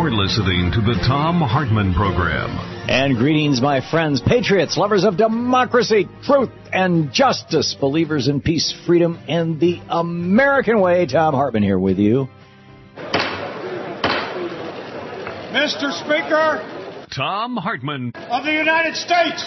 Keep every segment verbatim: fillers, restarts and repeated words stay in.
You're listening to the Thom Hartmann Program. And greetings, my friends, patriots, lovers of democracy, truth, and justice, believers in peace, freedom, and the American way. Thom Hartmann here with you. Mister Speaker. Thom Hartmann of the United States.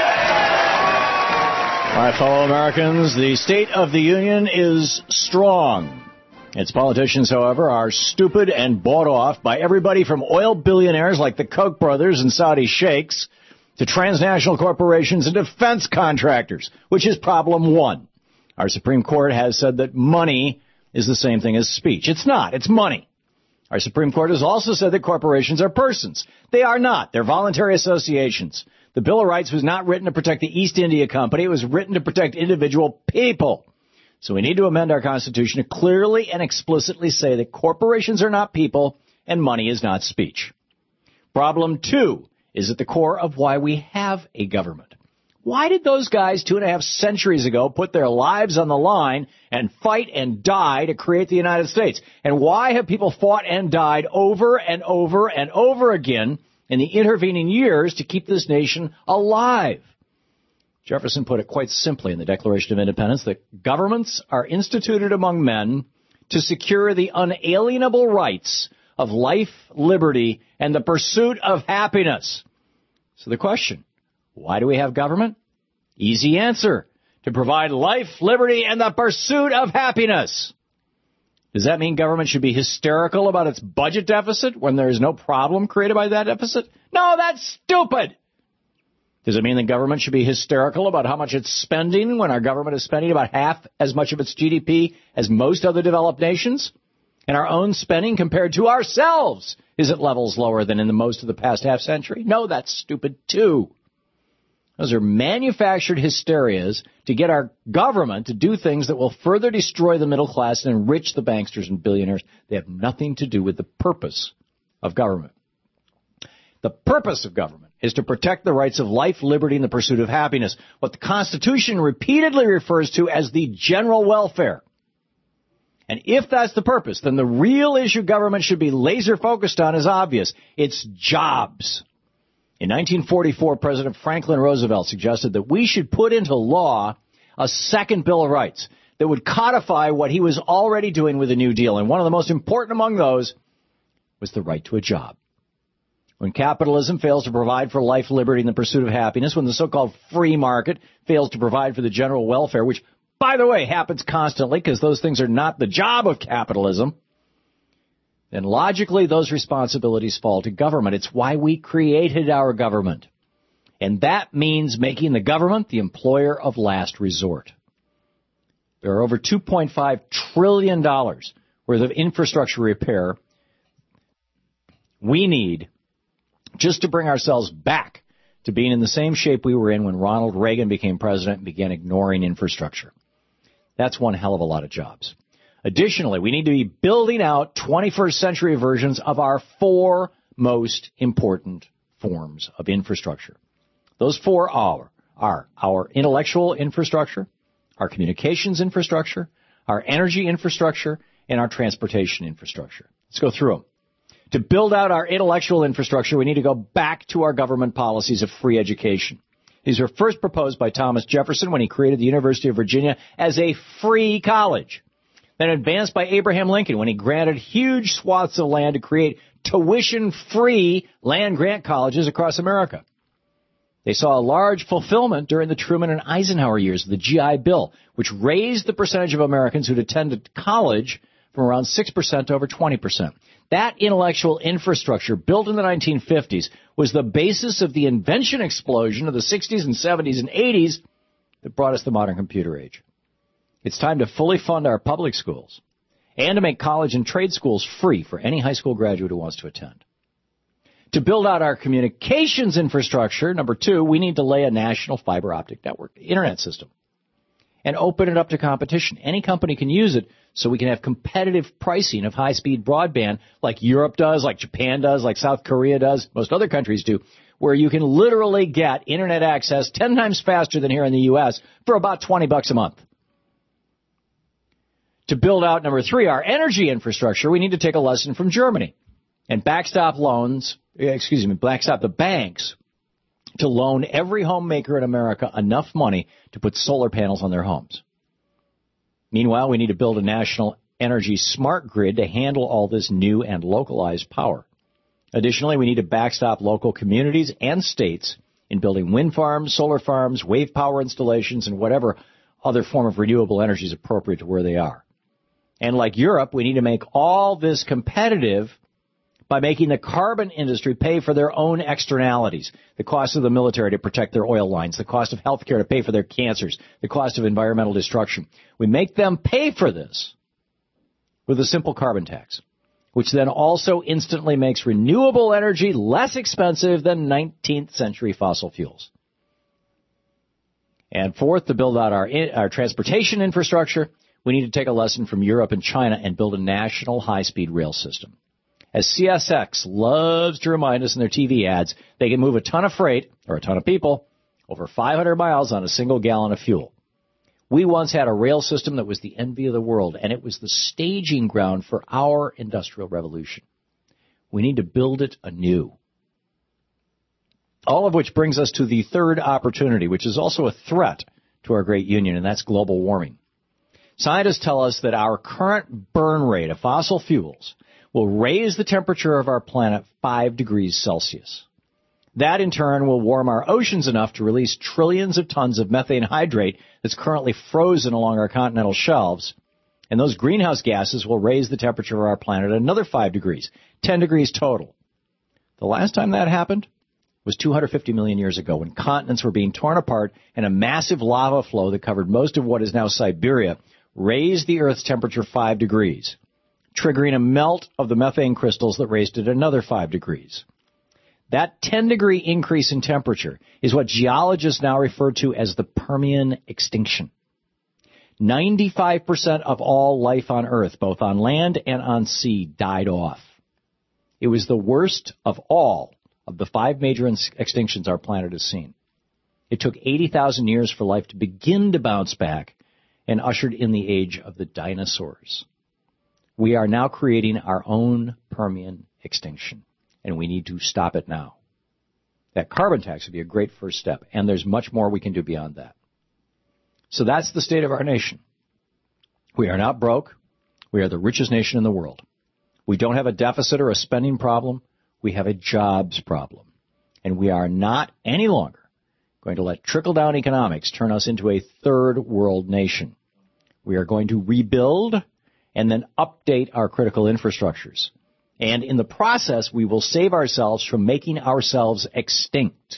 My fellow Americans, the State of the Union is strong. Its politicians, however, are stupid and bought off by everybody from oil billionaires like the Koch brothers and Saudi sheikhs to transnational corporations and defense contractors, which is problem one. Our Supreme Court has said that money is the same thing as speech. It's not. It's money. Our Supreme Court has also said that corporations are persons. They are not. They're voluntary associations. The Bill of Rights was not written to protect the East India Company. It was written to protect individual people. So we need to amend our Constitution to clearly and explicitly say that corporations are not people and money is not speech. Problem two is at the core of why we have a government. Why did those guys two and a half centuries ago put their lives on the line and fight and die to create the United States? And why have people fought and died over and over and over again in the intervening years to keep this nation alive? Jefferson put it quite simply in the Declaration of Independence that governments are instituted among men to secure the unalienable rights of life, liberty, and the pursuit of happiness. So the question, why do we have government? Easy answer, to provide life, liberty, and the pursuit of happiness. Does that mean government should be hysterical about its budget deficit when there is no problem created by that deficit? No, that's stupid. Does it mean the government should be hysterical about how much it's spending when our government is spending about half as much of its G D P as most other developed nations? And our own spending compared to ourselves is at levels lower than in the most of the past half century? No, that's stupid too. Those are manufactured hysterias to get our government to do things that will further destroy the middle class and enrich the banksters and billionaires. They have nothing to do with the purpose of government. The purpose of government is to protect the rights of life, liberty, and the pursuit of happiness, what the Constitution repeatedly refers to as the general welfare. And if that's the purpose, then the real issue government should be laser focused on is obvious. It's jobs. In nineteen forty-four, President Franklin Roosevelt suggested that we should put into law a second Bill of Rights that would codify what he was already doing with the New Deal. And one of the most important among those was the right to a job. When capitalism fails to provide for life, liberty, and the pursuit of happiness, when the so-called free market fails to provide for the general welfare, which, by the way, happens constantly because those things are not the job of capitalism, then logically those responsibilities fall to government. It's why we created our government. And that means making the government the employer of last resort. There are over two point five trillion dollars worth of infrastructure repair we need just to bring ourselves back to being in the same shape we were in when Ronald Reagan became president and began ignoring infrastructure. That's one hell of a lot of jobs. Additionally, we need to be building out twenty-first century versions of our four most important forms of infrastructure. Those four are, are our intellectual infrastructure, our communications infrastructure, our energy infrastructure, and our transportation infrastructure. Let's go through them. To build out our intellectual infrastructure, we need to go back to our government policies of free education. These were first proposed by Thomas Jefferson when he created the University of Virginia as a free college. Then advanced by Abraham Lincoln when he granted huge swaths of land to create tuition-free land-grant colleges across America. They saw a large fulfillment during the Truman and Eisenhower years of the G I Bill, which raised the percentage of Americans who'd attended college from around six percent to over twenty percent. That intellectual infrastructure built in the nineteen fifties was the basis of the invention explosion of the sixties and seventies and eighties that brought us the modern computer age. It's time to fully fund our public schools and to make college and trade schools free for any high school graduate who wants to attend. To build out our communications infrastructure, number two, we need to lay a national fiber optic network, internet system, and open it up to competition. Any company can use it so we can have competitive pricing of high-speed broadband like Europe does, like Japan does, like South Korea does, most other countries do, where you can literally get internet access ten times faster than here in the U S for about twenty bucks a month. To build out, number three, our energy infrastructure, we need to take a lesson from Germany. and backstop loans, excuse me, backstop the banks to loan every homemaker in America enough money to put solar panels on their homes. Meanwhile, we need to build a national energy smart grid to handle all this new and localized power. Additionally, we need to backstop local communities and states in building wind farms, solar farms, wave power installations, and whatever other form of renewable energy is appropriate to where they are. And like Europe, we need to make all this competitive by making the carbon industry pay for their own externalities, the cost of the military to protect their oil lines, the cost of health care to pay for their cancers, the cost of environmental destruction. We make them pay for this with a simple carbon tax, which then also instantly makes renewable energy less expensive than nineteenth century fossil fuels. And fourth, to build out our, our transportation infrastructure, we need to take a lesson from Europe and China and build a national high-speed rail system. As C S X loves to remind us in their T V ads, they can move a ton of freight, or a ton of people, over five hundred miles on a single gallon of fuel. We once had a rail system that was the envy of the world, and it was the staging ground for our industrial revolution. We need to build it anew. All of which brings us to the third opportunity, which is also a threat to our great union, and that's global warming. Scientists tell us that our current burn rate of fossil fuels will raise the temperature of our planet five degrees Celsius. That, in turn, will warm our oceans enough to release trillions of tons of methane hydrate that's currently frozen along our continental shelves, and those greenhouse gases will raise the temperature of our planet another five degrees, ten degrees total. The last time that happened was two hundred fifty million years ago, when continents were being torn apart and a massive lava flow that covered most of what is now Siberia raised the Earth's temperature five degrees, triggering a melt of the methane crystals that raised it another five degrees. That ten-degree increase in temperature is what geologists now refer to as the Permian extinction. ninety-five percent of all life on Earth, both on land and on sea, died off. It was the worst of all of the five major extinctions our planet has seen. It took eighty thousand years for life to begin to bounce back and ushered in the age of the dinosaurs. We are now creating our own Permian extinction, and we need to stop it now. That carbon tax would be a great first step, and there's much more we can do beyond that. So that's the state of our nation. We are not broke. We are the richest nation in the world. We don't have a deficit or a spending problem. We have a jobs problem. And we are not any longer going to let trickle-down economics turn us into a third world nation. We are going to rebuild and then update our critical infrastructures. And in the process, we will save ourselves from making ourselves extinct.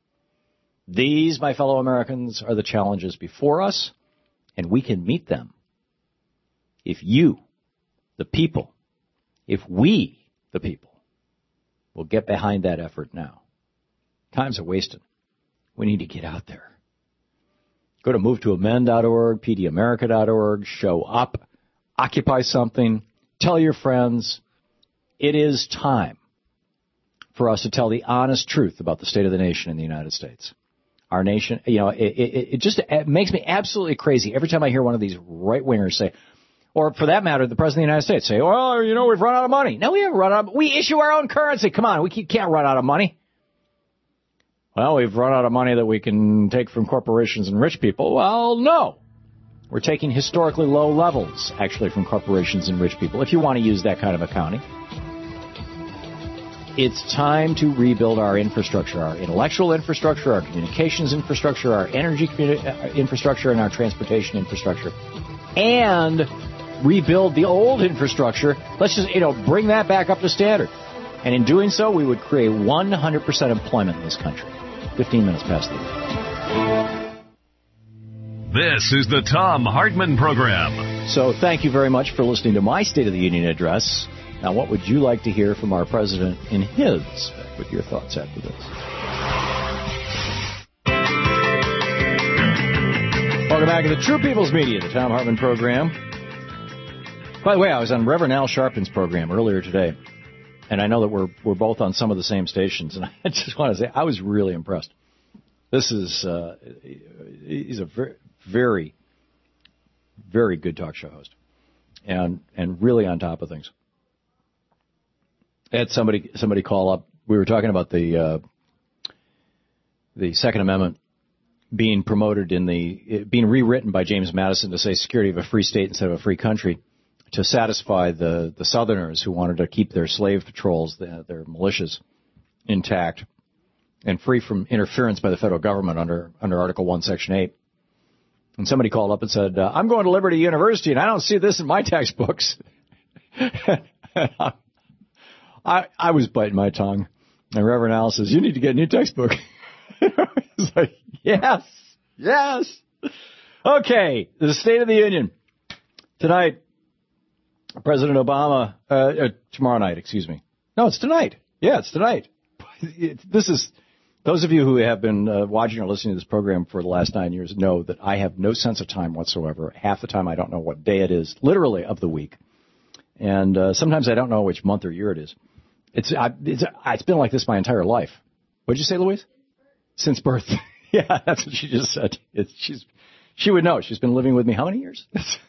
These, my fellow Americans, are the challenges before us, and we can meet them. If you, the people, if we, the people, will get behind that effort now. Times are wasted. We need to get out there. Go to move to amend dot org, p d america dot org, show up, occupy something, tell your friends. It is time for us to tell the honest truth about the state of the nation in the United States. Our nation, you know, it, it, it just it makes me absolutely crazy every time I hear one of these right-wingers say, or for that matter, the President of the United States say, well, you know, we've run out of money. No, we haven't run out of We issue our own currency. Come on, we can't run out of money. Well, we've run out of money that we can take from corporations and rich people. Well, no. We're taking historically low levels, actually, from corporations and rich people, if you want to use that kind of accounting. It's time to rebuild our infrastructure, our intellectual infrastructure, our communications infrastructure, our energy communi- infrastructure, and our transportation infrastructure. And rebuild the old infrastructure. Let's just, you know, bring that back up to standard. And in doing so, we would create one hundred percent employment in this country. fifteen minutes past the hour. This is the Thom Hartmann Program. So thank you very much for listening to my State of the Union address. Now, what would you like to hear from our president in his? Back with your thoughts after this. Welcome back to the True People's Media, the Thom Hartmann Program. By the way, I was on Reverend Al Sharpton's program earlier today, and I know that we're we're both on some of the same stations, and I just want to say I was really impressed. This is uh, he's a very, very, very good talk show host, and and really on top of things. I had somebody somebody call up. We were talking about the uh, the Second Amendment being promoted in the being rewritten by James Madison to say security of a free state instead of a free country, to satisfy the the Southerners who wanted to keep their slave patrols, their, their militias, intact and free from interference by the federal government under under Article One, Section Eight. And somebody called up and said, uh, "I'm going to Liberty University, and I don't see this in my textbooks." I I was biting my tongue. And Reverend Al says, "You need to get a new textbook." It's like, yes, yes. Okay, the State of the Union. Tonight, President Obama, uh, uh, tomorrow night, excuse me. No, it's tonight. Yeah, it's tonight. It, this is, those of you who have been uh, watching or listening to this program for the last nine years know that I have no sense of time whatsoever. Half the time I don't know what day it is, literally, of the week. And uh, sometimes I don't know which month or year it is. It's, I, it's it's been like this my entire life. What did you say, Louise? Since birth. Yeah, that's what she just said. It's, she's she would know. She's been living with me how many years?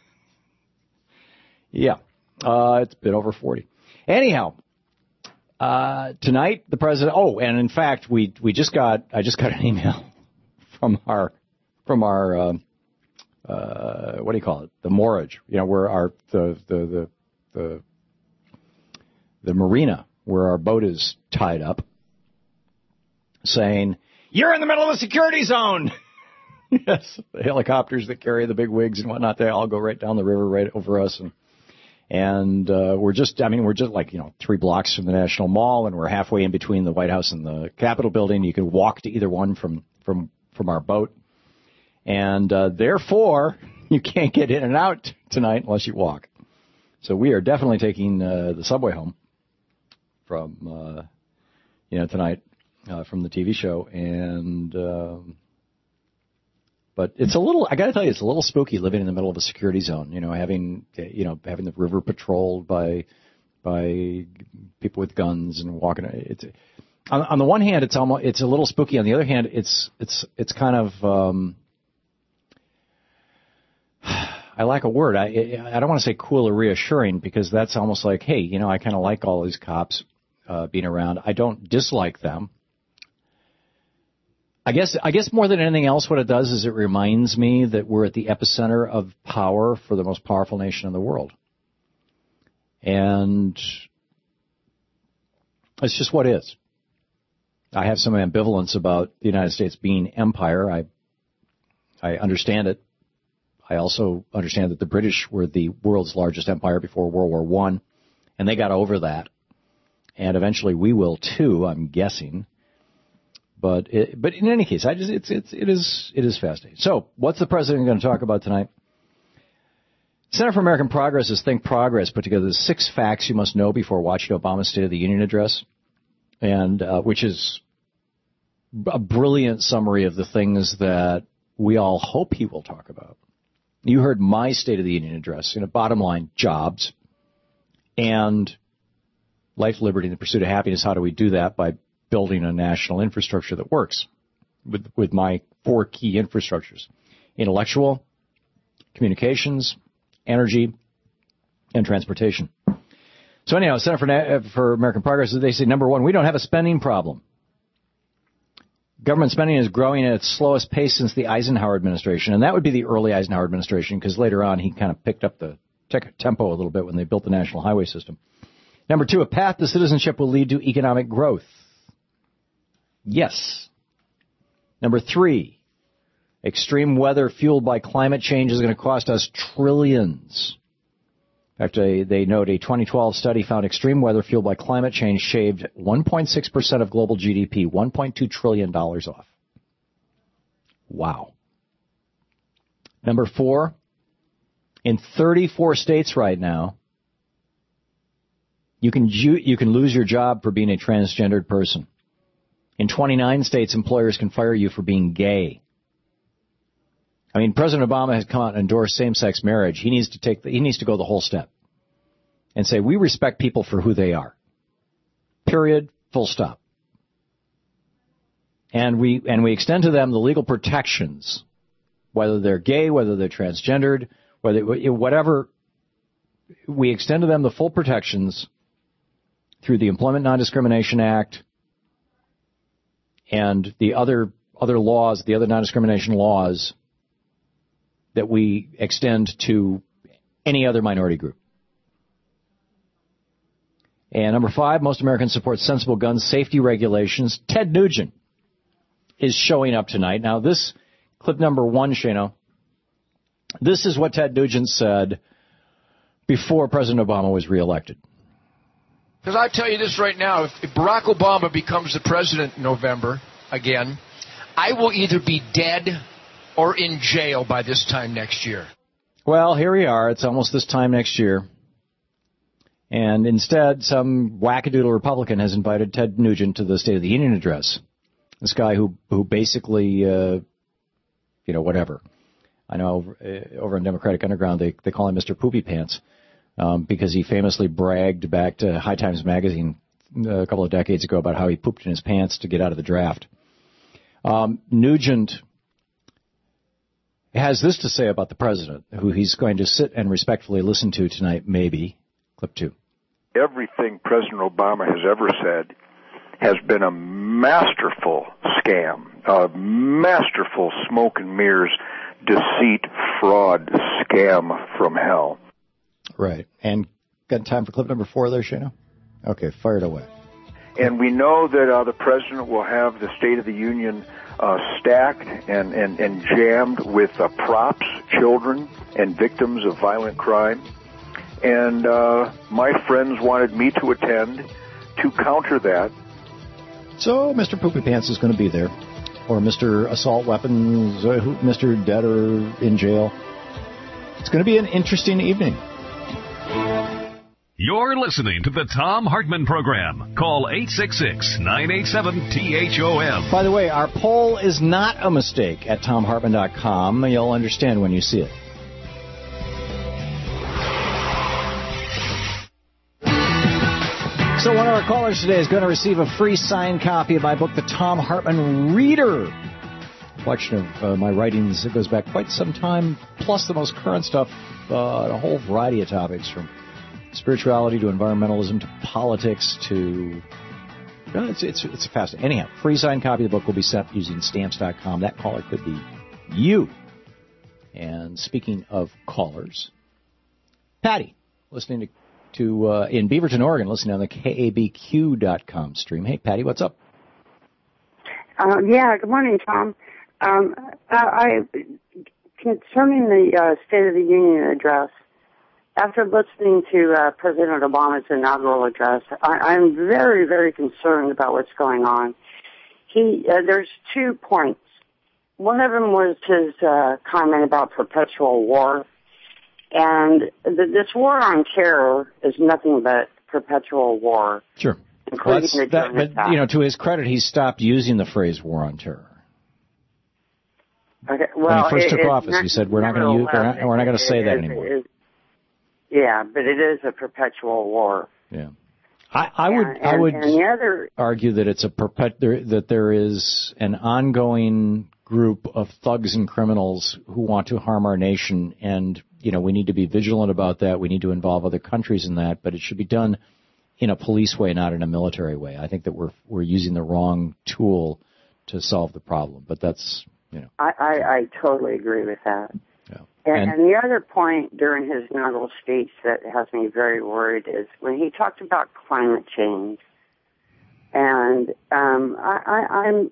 Yeah, uh, it's been over forty. Anyhow, uh, tonight the president. Oh, and in fact, we we just got I just got an email from our from our uh, uh, what do you call it? The moorage. You know, where our the the the the, the marina where our boat is tied up, saying, "You're in the middle of a security zone." Yes, the helicopters that carry the big wigs and whatnot, they all go right down the river right over us. And and uh, we're just, I mean, we're just like, you know, three blocks from the National Mall, and we're halfway in between the White House and the Capitol building. You can walk to either one from, from, from our boat. And uh, therefore, you can't get in and out tonight unless you walk. So we are definitely taking uh, the subway home from, uh, you know, tonight. Uh, from the T V show, and um, but it's a little. I got to tell you, it's a little spooky living in the middle of a security zone. You know, having you know having the river patrolled by by people with guns and walking. It's on, on the one hand, it's almost it's a little spooky. On the other hand, it's it's it's kind of um, I lack a word. I I don't want to say cool or reassuring, because that's almost like, hey, you know, I kind of like all these cops uh, being around. I don't dislike them. I guess I guess more than anything else, what it does is it reminds me that we're at the epicenter of power for the most powerful nation in the world. And it's just what is. I have some ambivalence about the United States being empire. I I understand it. I also understand that the British were the world's largest empire before World War One, and they got over that. And eventually we will too, I'm guessing. But it, but in any case, I just it's it's it is it is fascinating. So, what's the president going to talk about tonight? Center for American Progress is Think Progress put together the six facts you must know before watching Obama's State of the Union address, and uh, which is a brilliant summary of the things that we all hope he will talk about. You heard my State of the Union address. You know, bottom line, jobs and life, liberty, and the pursuit of happiness. How do we do that? By building a national infrastructure that works with, with my four key infrastructures: intellectual, communications, energy, and transportation. So anyhow, Center for, for American Progress, they say, number one, we don't have a spending problem. Government spending is growing at its slowest pace since the Eisenhower administration, and that would be the early Eisenhower administration, because later on he kind of picked up the tempo a little bit when they built the national highway system. Number two, a path to citizenship will lead to economic growth. Yes. Number three, extreme weather fueled by climate change is going to cost us trillions. In fact, they, they note a twenty twelve study found extreme weather fueled by climate change shaved one point six percent of global G D P, one point two trillion dollars off. Wow. Number four, in thirty-four states right now, you can you can lose your job for being a transgendered person. In twenty-nine states, employers can fire you for being gay. I mean, President Obama has come out and endorsed same-sex marriage. He needs to take the, he needs to go the whole step and say, we respect people for who they are. Period. Full stop. And we and we extend to them the legal protections, whether they're gay, whether they're transgendered, whether whatever. We extend to them the full protections through the Employment Non-Discrimination Act and the other other laws, the other non-discrimination laws that we extend to any other minority group. And number five, most Americans support sensible gun safety regulations. Ted Nugent is showing up tonight. Now, this clip number one, Shano, this is what Ted Nugent said before President Obama was reelected. Because I tell you this right now, if, if Barack Obama becomes the president in November again, I will either be dead or in jail by this time next year. Well, here we are. It's almost this time next year. And instead, some wackadoodle Republican has invited Ted Nugent to the State of the Union address. This guy who who basically, uh, you know, whatever. I know over, uh, over on Democratic Underground, they, they call him Mister Poopy Pants um, because he famously bragged back to High Times Magazine uh, a couple of decades ago about how he pooped in his pants to get out of the draft. Um, Nugent has this to say about the president, who he's going to sit and respectfully listen to tonight, maybe. Clip two. Everything President Obama has ever said has been a masterful scam, a masterful smoke and mirrors, deceit, fraud, scam from hell. Right. And got time for clip number four there, Shano? Okay, fire it away. And we know that uh, the president will have the State of the Union uh, stacked and, and, and jammed with uh, props, children, and victims of violent crime. And uh, my friends wanted me to attend to counter that. So Mister Poopy Pants is going to be there, or Mister Assault Weapons, uh, Mister Dead or in jail. It's going to be an interesting evening. You're listening to the Thom Hartmann Program. Call eight six six, nine eight seven, T H O M. By the way, our poll is not a mistake at tom hartmann dot com. You'll understand when you see it. So one of our callers today is going to receive a free signed copy of my book, The Thom Hartmann Reader. A collection of uh, my writings that goes back quite some time, plus the most current stuff, uh, a whole variety of topics, from spirituality to environmentalism to politics to... You know, it's, it's, it's fascinating. Anyhow, free signed copy of the book will be sent using stamps dot com. That caller could be you. And speaking of callers, Patty, listening to... to uh, in Beaverton, Oregon, listening on the K A B Q dot com stream. Hey, Patty, what's up? Uh, yeah, good morning, Tom. Um, I, I concerning the uh, State of the Union address, after listening to uh, President Obama's inaugural address, I, I'm very, very concerned about what's going on. He, uh, there's two points. One of them was his uh, comment about perpetual war. And the, this war on terror is nothing but perpetual war. Sure. Well, that, but, you know, to his credit, he stopped using the phrase war on terror. Okay. Well, when he first it, took office, he said, we're not going to use, we're not, we're not going to say that anymore. It, yeah, but it is a perpetual war. Yeah. I, I would, and, I would and the other, argue that it's a perpet, that there is an ongoing group of thugs and criminals who want to harm our nation, and you know, we need to be vigilant about that. We need to involve other countries in that, but it should be done in a police way, not in a military way. I think that we're we're using the wrong tool to solve the problem. But that's, you know. I, I, I totally agree with that. Yeah. And, and, and the other point during his inaugural speech that has me very worried is when he talked about climate change. And um, I, I, I'm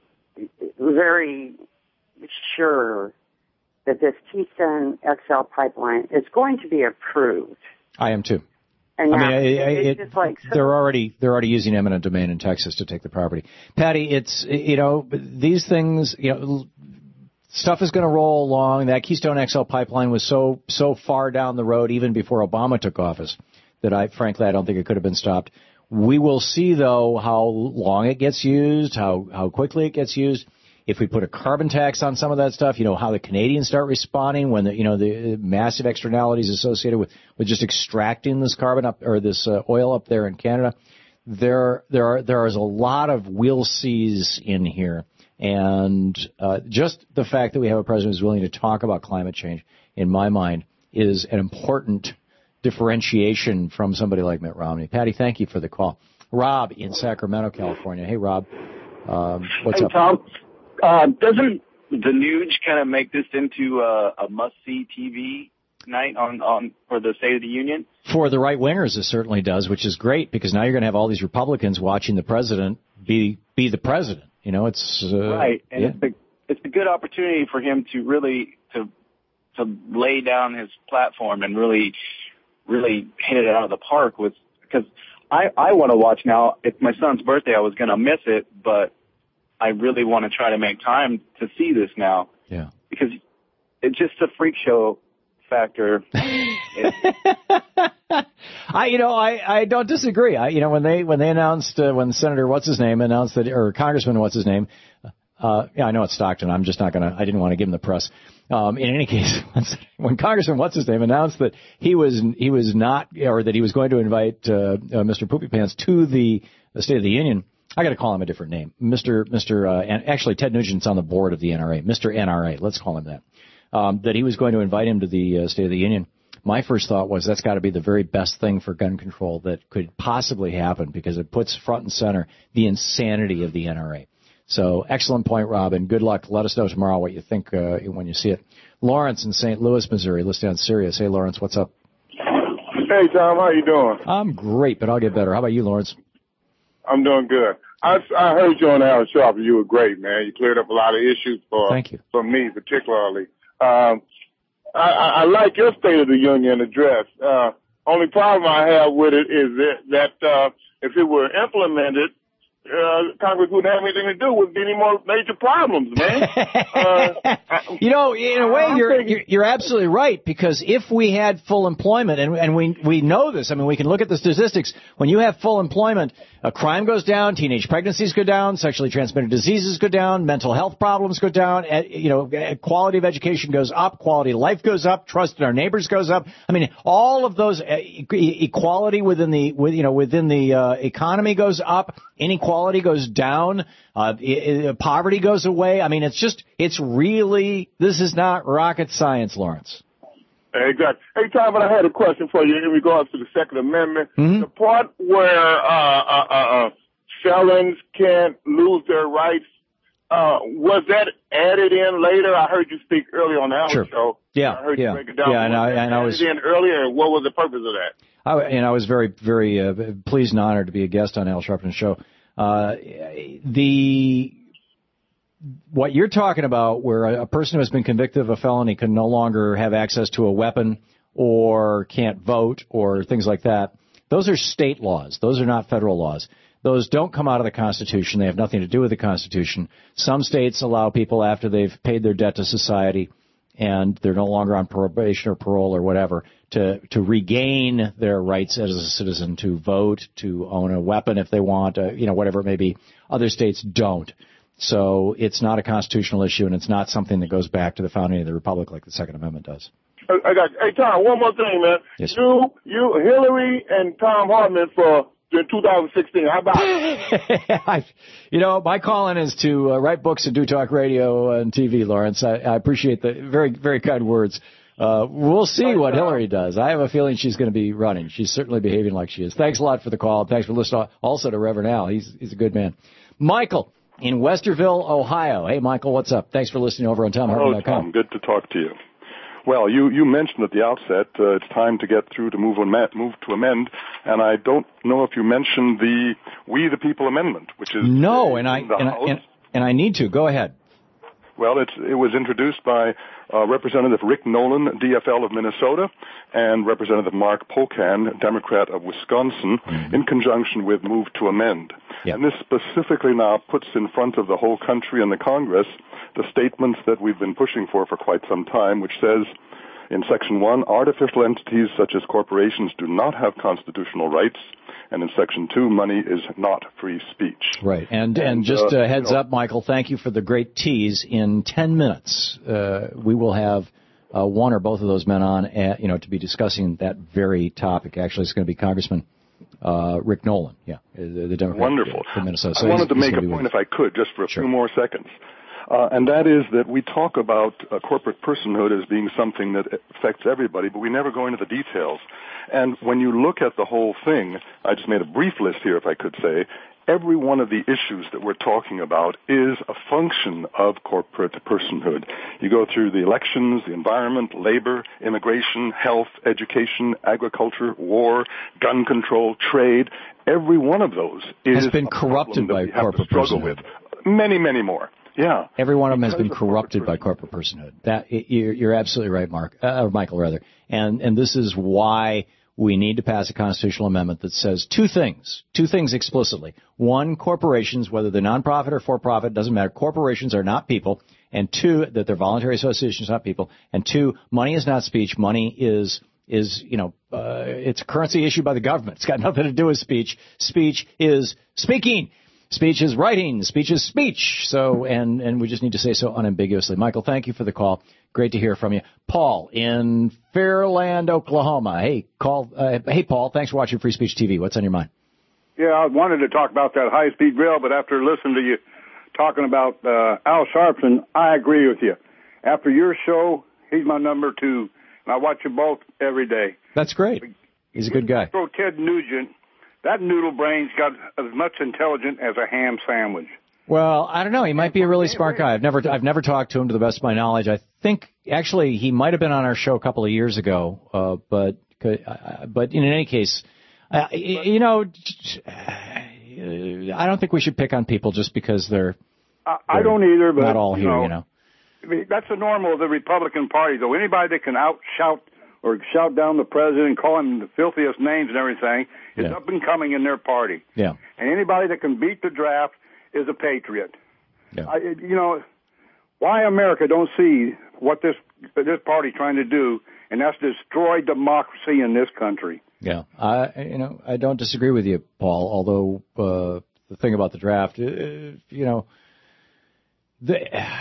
very sure that this Keystone X L pipeline is going to be approved. I am too. And I now, mean, it, it's it, just like so they're already they're already using eminent domain in Texas to take the property. Patty, it's, you know, these things, you know, stuff is going to roll along. That Keystone X L pipeline was so so far down the road, even before Obama took office, that I frankly I don't think it could have been stopped. We will see, though, how long it gets used, how how quickly it gets used. If we put a carbon tax on some of that stuff, you know, how the Canadians start responding when the, you know, the massive externalities associated with, with just extracting this carbon up, or this uh, oil up there in Canada. There, there are, there is a lot of we'll sees in here. And, uh, just the fact that we have a president who's willing to talk about climate change, in my mind, is an important differentiation from somebody like Mitt Romney. Patty, thank you for the call. Rob in Sacramento, California. Hey, Rob. Um, what's hey, up? Tom. Uh, doesn't the Nuge kind of make this into a, a must-see T V night on, on for the State of the Union? For the right-wingers, it certainly does, which is great, because now you're going to have all these Republicans watching the president be be the president. You know, it's... Uh, right, and yeah. it's, a, it's a good opportunity for him to really to to lay down his platform and really, really hit it out of the park with... Because I, I want to watch now. It's my son's birthday. I was going to miss it, but I really want to try to make time to see this now. Yeah. Because it's just a freak show factor. I, you know, I, I don't disagree. I, you know, when they when they announced uh, when Senator what's his name announced that, or Congressman what's his name, uh, yeah, I know it's Stockton. I'm just not gonna. I didn't want to give him the press. Um, in any case, when Congressman what's his name announced that he was he was not, or that he was going to invite uh, uh, Mister Poopy Pants to the, the State of the Union, I got to call him a different name, Mister Mister Uh, and actually Ted Nugent's on the board of the N R A, Mister N R A. Let's call him that. Um, that he was going to invite him to the uh, State of the Union. My first thought was that's got to be the very best thing for gun control that could possibly happen, because it puts front and center the insanity of the N R A. So excellent point, Robin. Good luck. Let us know tomorrow what you think uh, when you see it. Lawrence in Saint Louis, Missouri, listed on Sirius. Hey, Lawrence, what's up? Hey, Tom, how you doing? I'm great, but I'll get better. How about you, Lawrence? I'm doing good. I, I heard you on Al Sharpton. You were great, man. You cleared up a lot of issues for, Thank you. for me particularly. Um, I, I, I like your State of the Union address. Uh, only problem I have with it is that, that uh, if it were implemented, uh, Congress wouldn't have anything to do with any more major problems, man. uh, you know, in a way, you're, you're you're absolutely right, because if we had full employment, and and we we know this, I mean, we can look at the statistics. When you have full employment, uh, crime goes down, teenage pregnancies go down, sexually transmitted diseases go down, mental health problems go down. Uh, you know, quality of education goes up, quality of life goes up, trust in our neighbors goes up. I mean, all of those uh, e- equality within the with, you know within the uh, economy goes up. Inequality goes down, uh, it, it, poverty goes away. I mean, it's just, it's really, this is not rocket science, Lawrence. Exactly. Hey, Tom, but I had a question for you in regards to the Second Amendment. Mm-hmm. The part where uh, uh, uh, felons can't lose their rights, uh, was that added in later? I heard you speak earlier on the Hour Sure. show. Yeah, I heard yeah, you break it down. yeah, and I, and I was added in earlier. What was the purpose of that? I, and I was very, very uh, pleased and honored to be a guest on Al Sharpton's show. Uh, the what you're talking about, where a, a person who has been convicted of a felony can no longer have access to a weapon or can't vote or things like that, those are state laws. Those are not federal laws. Those don't come out of the Constitution. They have nothing to do with the Constitution. Some states allow people, after they've paid their debt to society and they're no longer on probation or parole or whatever, to, to regain their rights as a citizen, to vote, to own a weapon if they want, uh, you know, whatever it may be. Other states don't. So it's not a constitutional issue, and it's not something that goes back to the founding of the Republic like the Second Amendment does. I got you. Hey, Tom, one more thing, man. Yes, sir. You, you, Hillary and Tom Hartman for two thousand sixteen. How about it? You know, my calling is to uh, write books and do talk radio and T V, Lawrence. I, I appreciate the very, very kind words. Uh, we'll see what Hillary does. I have a feeling she's going to be running. She's certainly behaving like she is. Thanks a lot for the call. Thanks for listening also to Reverend Al. He's, he's a good man. Michael in Westerville, Ohio. Hey, Michael, what's up? Thanks for listening over on Tom Hartman dot com. Hello, Tom. Good to talk to you. Well, you, you mentioned at the outset uh, it's time to get through to move, amend, move to amend, and I don't know if you mentioned the We the People Amendment, which is no, and I and I, and, and I need to. Go ahead. Well, it's, it was introduced by uh, Representative Rick Nolan, D F L of Minnesota, and Representative Mark Pocan, Democrat of Wisconsin, mm-hmm. in conjunction with Move to Amend. Yep. And this specifically now puts in front of the whole country and the Congress the statements that we've been pushing for for quite some time, which says in Section one, artificial entities such as corporations do not have constitutional rights. And in Section two, money is not free speech. Right. And and, and just uh, uh, heads you know, up, Michael, thank you for the great tease. In ten minutes, uh, we will have uh, one or both of those men on, at, you know, to be discussing that very topic. Actually, it's going to be Congressman uh, Rick Nolan, yeah, the, the Democrat Wonderful. from Minnesota. So I wanted he's, to he's make a point, if I could, just for a sure. few more seconds. Uh, and that is that we talk about uh, corporate personhood as being something that affects everybody, but we never go into the details. And when you look at the whole thing, I just made a brief list here, if I could say, every one of the issues that we're talking about is a function of corporate personhood. You go through the elections, the environment, labor, immigration, health, education, agriculture, war, gun control, trade. Every one of those is has been corrupted by corporate struggle personhood. with. Many, many more. Yeah. Every one of them has been corrupted by corporate personhood. That you're, you're absolutely right, Mark, uh, or Michael, rather. And and this is why we need to pass a constitutional amendment that says two things, two things explicitly. One, corporations, whether they're nonprofit or for-profit, doesn't matter. Corporations are not people. And two, that they're voluntary associations, not people. And two, money is not speech. Money is, is, you know, uh, it's a currency issued by the government. It's got nothing to do with speech. Speech is speaking. Speech is writing. Speech is speech. So, and, and we just need to say so unambiguously. Michael, thank you for the call. Great to hear from you. Paul in Fairland, Oklahoma. Hey, call, uh, hey, Paul, thanks for watching Free Speech T V. What's on your mind? Yeah, I wanted to talk about that high-speed rail, but after listening to you talking about uh, Al Sharpton, I agree with you. After your show, he's my number two, and I watch you both every day. That's great. He's a good guy. Throw Ted Nugent. That noodle brain's got as much intelligence as a ham sandwich. Well, I don't know. He might be a really smart guy. I've never, I've never talked to him to the best of my knowledge. I think actually he might have been on our show a couple of years ago. Uh, but, uh, but in any case, uh, you know, I don't think we should pick on people just because they're. I, I don't either, but not all you here, know, you know. I mean, that's the normal of the Republican Party, though. Anybody that can out shout or shout down the president and call him the filthiest names and everything is Yeah. up and coming in their party. Yeah. And anybody that can beat the draft is a patriot. Yeah. I, you know, why America don't see what this this party's trying to do, and that's destroy democracy in this country. Yeah, I you know I don't disagree with you, Paul. Although uh, the thing about the draft, uh, you know, the,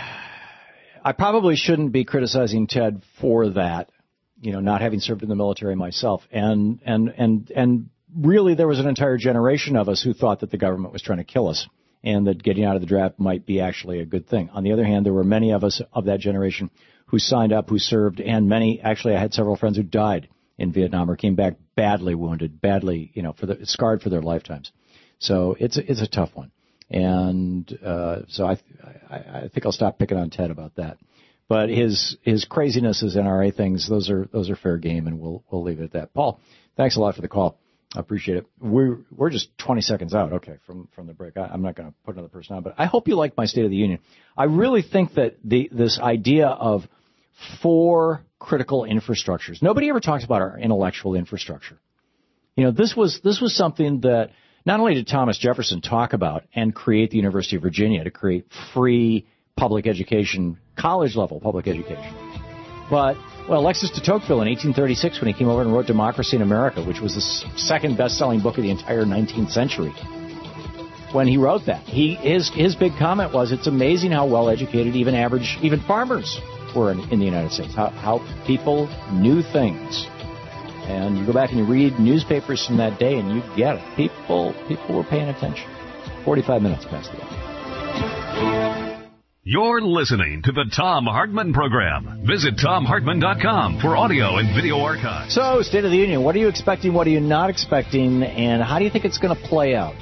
I probably shouldn't be criticizing Ted for that. You know, not having served in the military myself, and and and and really, there was an entire generation of us who thought that the government was trying to kill us, and that getting out of the draft might be actually a good thing. On the other hand, there were many of us of that generation who signed up, who served, and many, actually I had several friends who died in Vietnam or came back badly wounded, badly, you know, for the, scarred for their lifetimes. So it's a, it's a tough one. And uh, so I, I I think I'll stop picking on Ted about that. But his his craziness, his N R A things, those are those are fair game, and we'll we'll leave it at that. Paul, thanks a lot for the call. I appreciate it. We're we're just twenty seconds out, okay, from from the break. I, I'm not going to put another person on, but I hope you like my State of the Union. I really think that the this idea of four critical infrastructures. Nobody ever talks about our intellectual infrastructure. You know, this was this was something that not only did Thomas Jefferson talk about and create the University of Virginia to create free public education, college-level public education, but, well, Alexis de Tocqueville in eighteen thirty-six, when he came over and wrote Democracy in America, which was the second best-selling book of the entire nineteenth century, when he wrote that, he his his big comment was, it's amazing how well-educated even average, even farmers were in, in the United States, how, how people knew things. And you go back and you read newspapers from that day, and you get it. People, people were paying attention. forty-five minutes past the hour. You're listening to the Thom Hartmann Program. Visit Thom Hartmann dot com for audio and video archives. So, State of the Union, what are you expecting, what are you not expecting, and how do you think it's going to play out?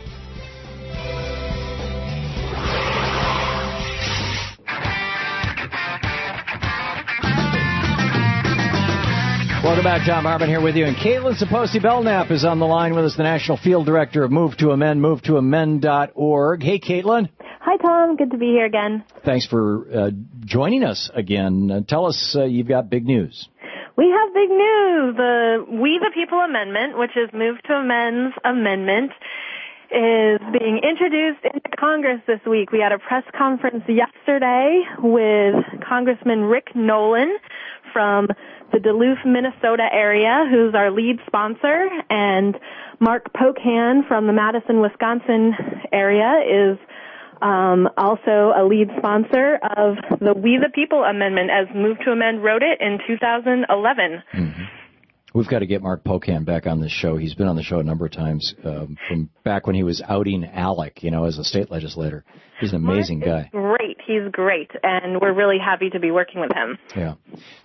Welcome back. Thom Hartmann here with you. And Caitlin Saposi Belknap is on the line with us, the National Field Director of Move to Amend, move to amend dot org. Hey, Caitlin. Hi, Tom. Good to be here again. Thanks for uh, joining us again. Uh, tell us, uh, you've got big news. We have big news. The We the People Amendment, which is Move to Amend's amendment, is being introduced into Congress this week. We had a press conference yesterday with Congressman Rick Nolan from the Duluth, Minnesota area, who's our lead sponsor, and Mark Pocan from the Madison, Wisconsin area is um, also a lead sponsor of the We the People Amendment, as Move to Amend wrote it in two thousand eleven. Mm-hmm. We've got to get Mark Pocan back on this show. He's been on the show a number of times um, from back when he was outing Alec, you know, as a state legislator. He's an amazing Mark is guy. Great. He's great, and we're really happy to be working with him. Yeah.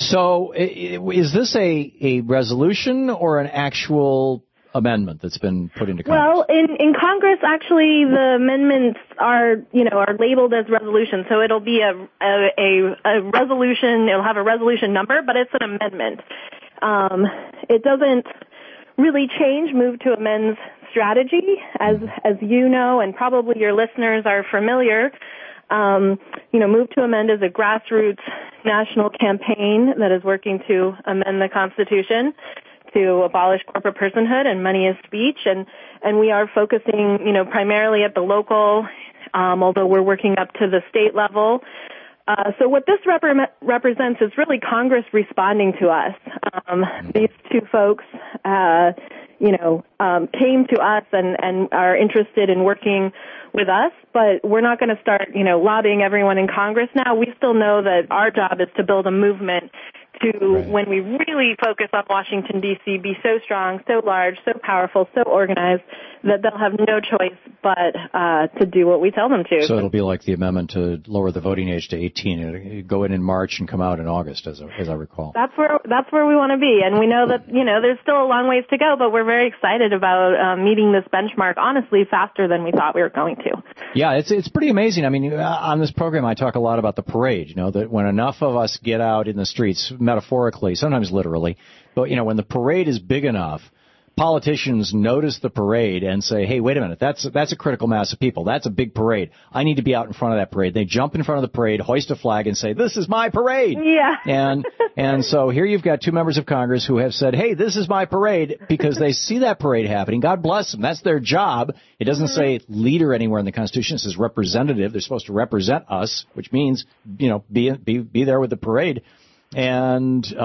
So is this a, a resolution or an actual amendment that's been put into Congress? Well, in, in Congress, actually, the amendments are, you know, are labeled as resolutions. So it'll be a, a, a, a resolution. It'll have a resolution number, but it's an amendment. Um, it doesn't really change move to amend's strategy, as as you know, and probably your listeners are familiar. Um, you know, Move to Amend is a grassroots national campaign that is working to amend the Constitution to abolish corporate personhood and money is speech, and and we are focusing, you know, primarily at the local, um, although we're working up to the state level. Uh, so what this rep- represents is really Congress responding to us. Um, these two folks, uh, you know, um, came to us and, and are interested in working with us, but we're not going to start, you know, lobbying everyone in Congress now. We still know that our job is to build a movement to, right. when we really focus on Washington, D C, be so strong, so large, so powerful, so organized that they'll have no choice but uh, to do what we tell them to. So it'll be like the amendment to lower the voting age to eighteen. It'll go in in March and come out in August, as, as I recall. That's where that's where we want to be, and we know that, you know, there's still a long ways to go, but we're very excited about uh, meeting this benchmark, honestly, faster than we thought we were going to. Yeah, it's it's pretty amazing. I mean, on this program, I talk a lot about the parade, you know, that when enough of us get out in the streets, metaphorically, sometimes literally, but, you know, when the parade is big enough, politicians notice the parade and say, hey, wait a minute, that's that's a critical mass of people. That's a big parade. I need to be out in front of that parade. They jump in front of the parade, hoist a flag, and say, this is my parade. Yeah. And and so here you've got two members of Congress who have said, hey, this is my parade, because they see that parade happening. God bless them. That's their job. It doesn't say leader anywhere in the Constitution. It says representative. They're supposed to represent us, which means, you know, be be be there with the parade. And uh,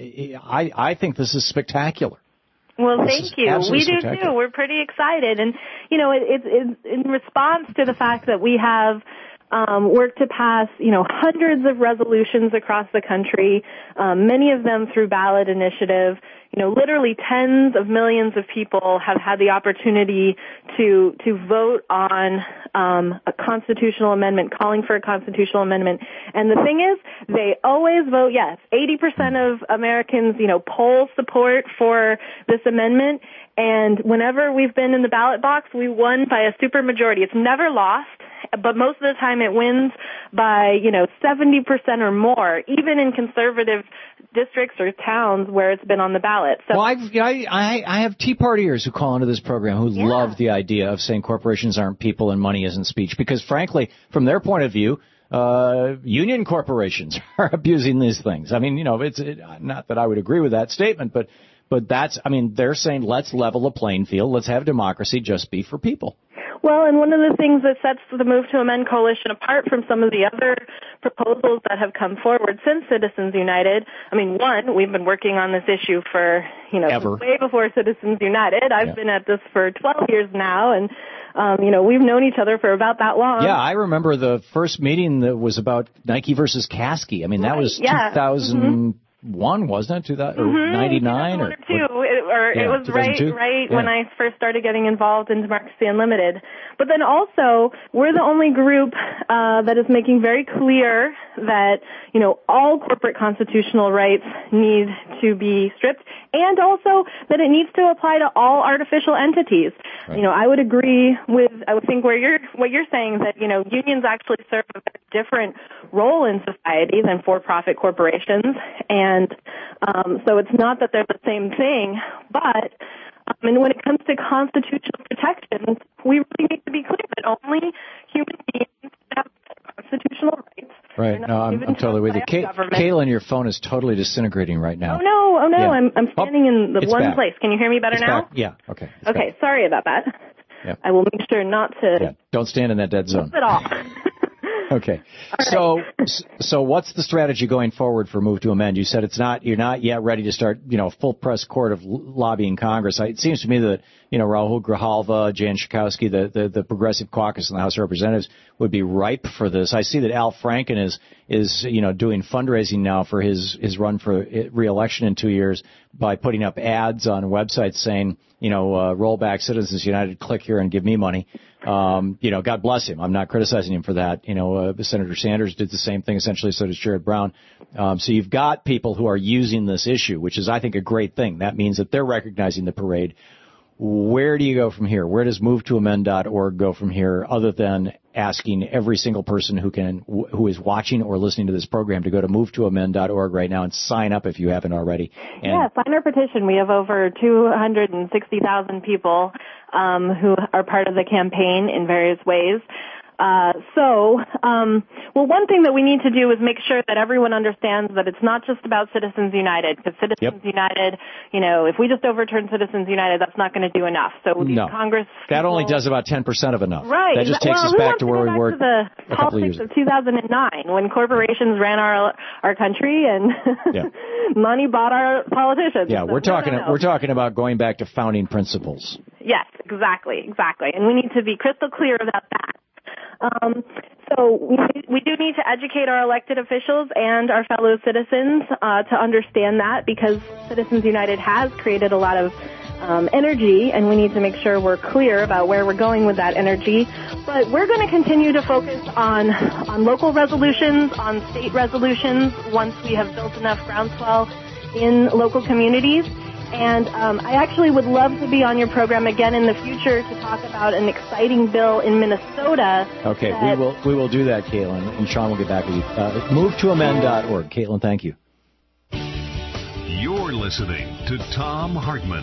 I I think this is spectacular. Well, this thank you. We do too. We're pretty excited, and you know, it, it, it's in response to the fact that we have um, worked to pass, you know, hundreds of resolutions across the country, um, many of them through ballot initiative. You know, literally tens of millions of people have had the opportunity to to vote on um, a constitutional amendment, calling for a constitutional amendment. And the thing is, they always vote yes. eighty percent of Americans, you know, poll support for this amendment. And whenever we've been in the ballot box, we won by a supermajority. It's never lost, but most of the time it wins by, you know, seventy percent or more, even in conservative districts or towns where it's been on the ballot. So, well, I've, I, I, I have Tea Partiers who call into this program who yeah. love the idea of saying corporations aren't people and money isn't speech, because frankly, from their point of view, uh, union corporations are abusing these things. I mean, you know, it's it, not that I would agree with that statement, but but that's, I mean, they're saying let's level the playing field, let's have democracy just be for people. Well, and one of the things that sets the Move to Amend coalition apart from some of the other proposals that have come forward since Citizens United, I mean, one, we've been working on this issue for, you know, Ever. way before Citizens United. I've yeah. been at this for twelve years now, and, um, you know, we've known each other for about that long. Yeah, I remember the first meeting that was about Nike versus Kasky. I mean, that right. was yeah. two thousand one, mm-hmm. wasn't it? two thousand, or mm-hmm. ninety-nine? Or, two. It, or yeah, it was right, right yeah. when I first started getting involved in Democracy Unlimited. But then also, we're the only group uh, that is making very clear that, you know, all corporate constitutional rights need to be stripped, and also that it needs to apply to all artificial entities. Right. You know, I would agree with, I would think where you're, what you're saying, that, you know, unions actually serve a very different role in society than for-profit corporations, and um, so it's not that they're the same thing, but um, and when it comes to constitutional protections, we really need to be clear that only human beings have constitutional rights. Right. No, I'm, I'm totally with you. Kay, Kaylin, your phone is totally disintegrating right now. Oh, no. Oh, no. Yeah. I'm, I'm standing oh, in the one back. place. Can you hear me better it's now? Back. Yeah. Okay. It's okay. back. Sorry about that. Yeah. I will make sure not to. Yeah. Don't stand in that dead zone. At all. Okay. So, so what's the strategy going forward for Move to Amend? You said it's not, you're not yet ready to start, you know, full press court of lobbying Congress. It seems to me that, you know, Rahul Grijalva, Jan Schakowsky, the, the, the Progressive Caucus in the House of Representatives would be ripe for this. I see that Al Franken is, is, you know, doing fundraising now for his, his run for re-election in two years by putting up ads on websites saying, you know, uh, roll back Citizens United, click here and give me money. Um, you know, God bless him. I'm not criticizing him for that. You know, uh, Senator Sanders did the same thing, essentially, so did Sherrod Brown. Um, so you've got people who are using this issue, which is, I think, a great thing. That means that they're recognizing the parade. Where do you go from here? Where does move to amend dot org go from here, other than asking every single person who can, who is watching or listening to this program to go to move to amend dot org right now and sign up if you haven't already? And yeah, sign our petition. We have over two hundred sixty thousand people um, who are part of the campaign in various ways. Uh, so, um, well, one thing that we need to do is make sure that everyone understands that it's not just about Citizens United, because Citizens yep. United, you know, if we just overturn Citizens United, that's not going to do enough. So these no. Congress that people, only does about ten percent of enough. Right. That just takes well, us back to where we were to the a couple of years ago. Politics of two thousand nine, when corporations ran our our country and yeah. money bought our politicians. Yeah, so, we're talking no, no, no. we're talking about going back to founding principles. Yes, exactly, exactly, and we need to be crystal clear about that. Um, so we, we do need to educate our elected officials and our fellow citizens uh, to understand that, because Citizens United has created a lot of um, energy, and we need to make sure we're clear about where we're going with that energy. But we're going to continue to focus on on local resolutions, on state resolutions, once we have built enough groundswell in local communities. And um, I actually would love to be on your program again in the future to talk about an exciting bill in Minnesota. Okay, we will we will do that, Caitlin, and Sean will get back with you. Uh, move to amend dot org. Caitlin, thank you. You're listening to Thom Hartmann.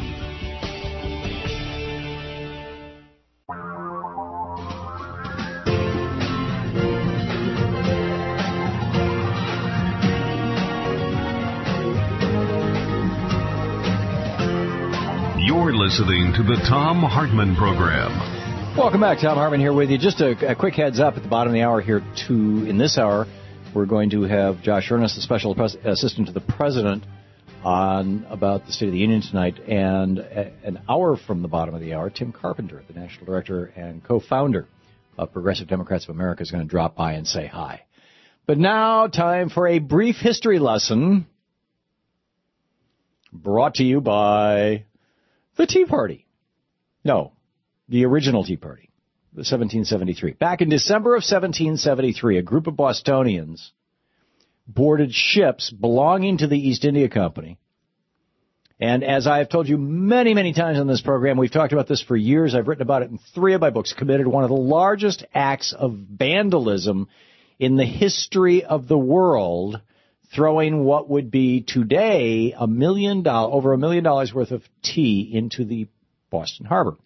You're listening to the Thom Hartmann Program. Welcome back. Thom Hartmann here with you. Just a, a quick heads up at the bottom of the hour here. To in this hour, we're going to have Josh Earnest, the special pres- assistant to the president, on about the State of the Union tonight. And a, an hour from the bottom of the hour, Tim Carpenter, the national director and co-founder of Progressive Democrats of America, is going to drop by and say hi. But now, time for a brief history lesson brought to you by the Tea Party. No, the original Tea Party, the seventeen seventy-three. Back in December of seventeen seventy-three, a group of Bostonians boarded ships belonging to the East India Company. And as I have told you many, many times on this program, we've talked about this for years. I've written about it in three of my books, committed one of the largest acts of vandalism in the history of the world, throwing what would be today a million dollars, over a million dollars worth of tea into the Boston Harbor.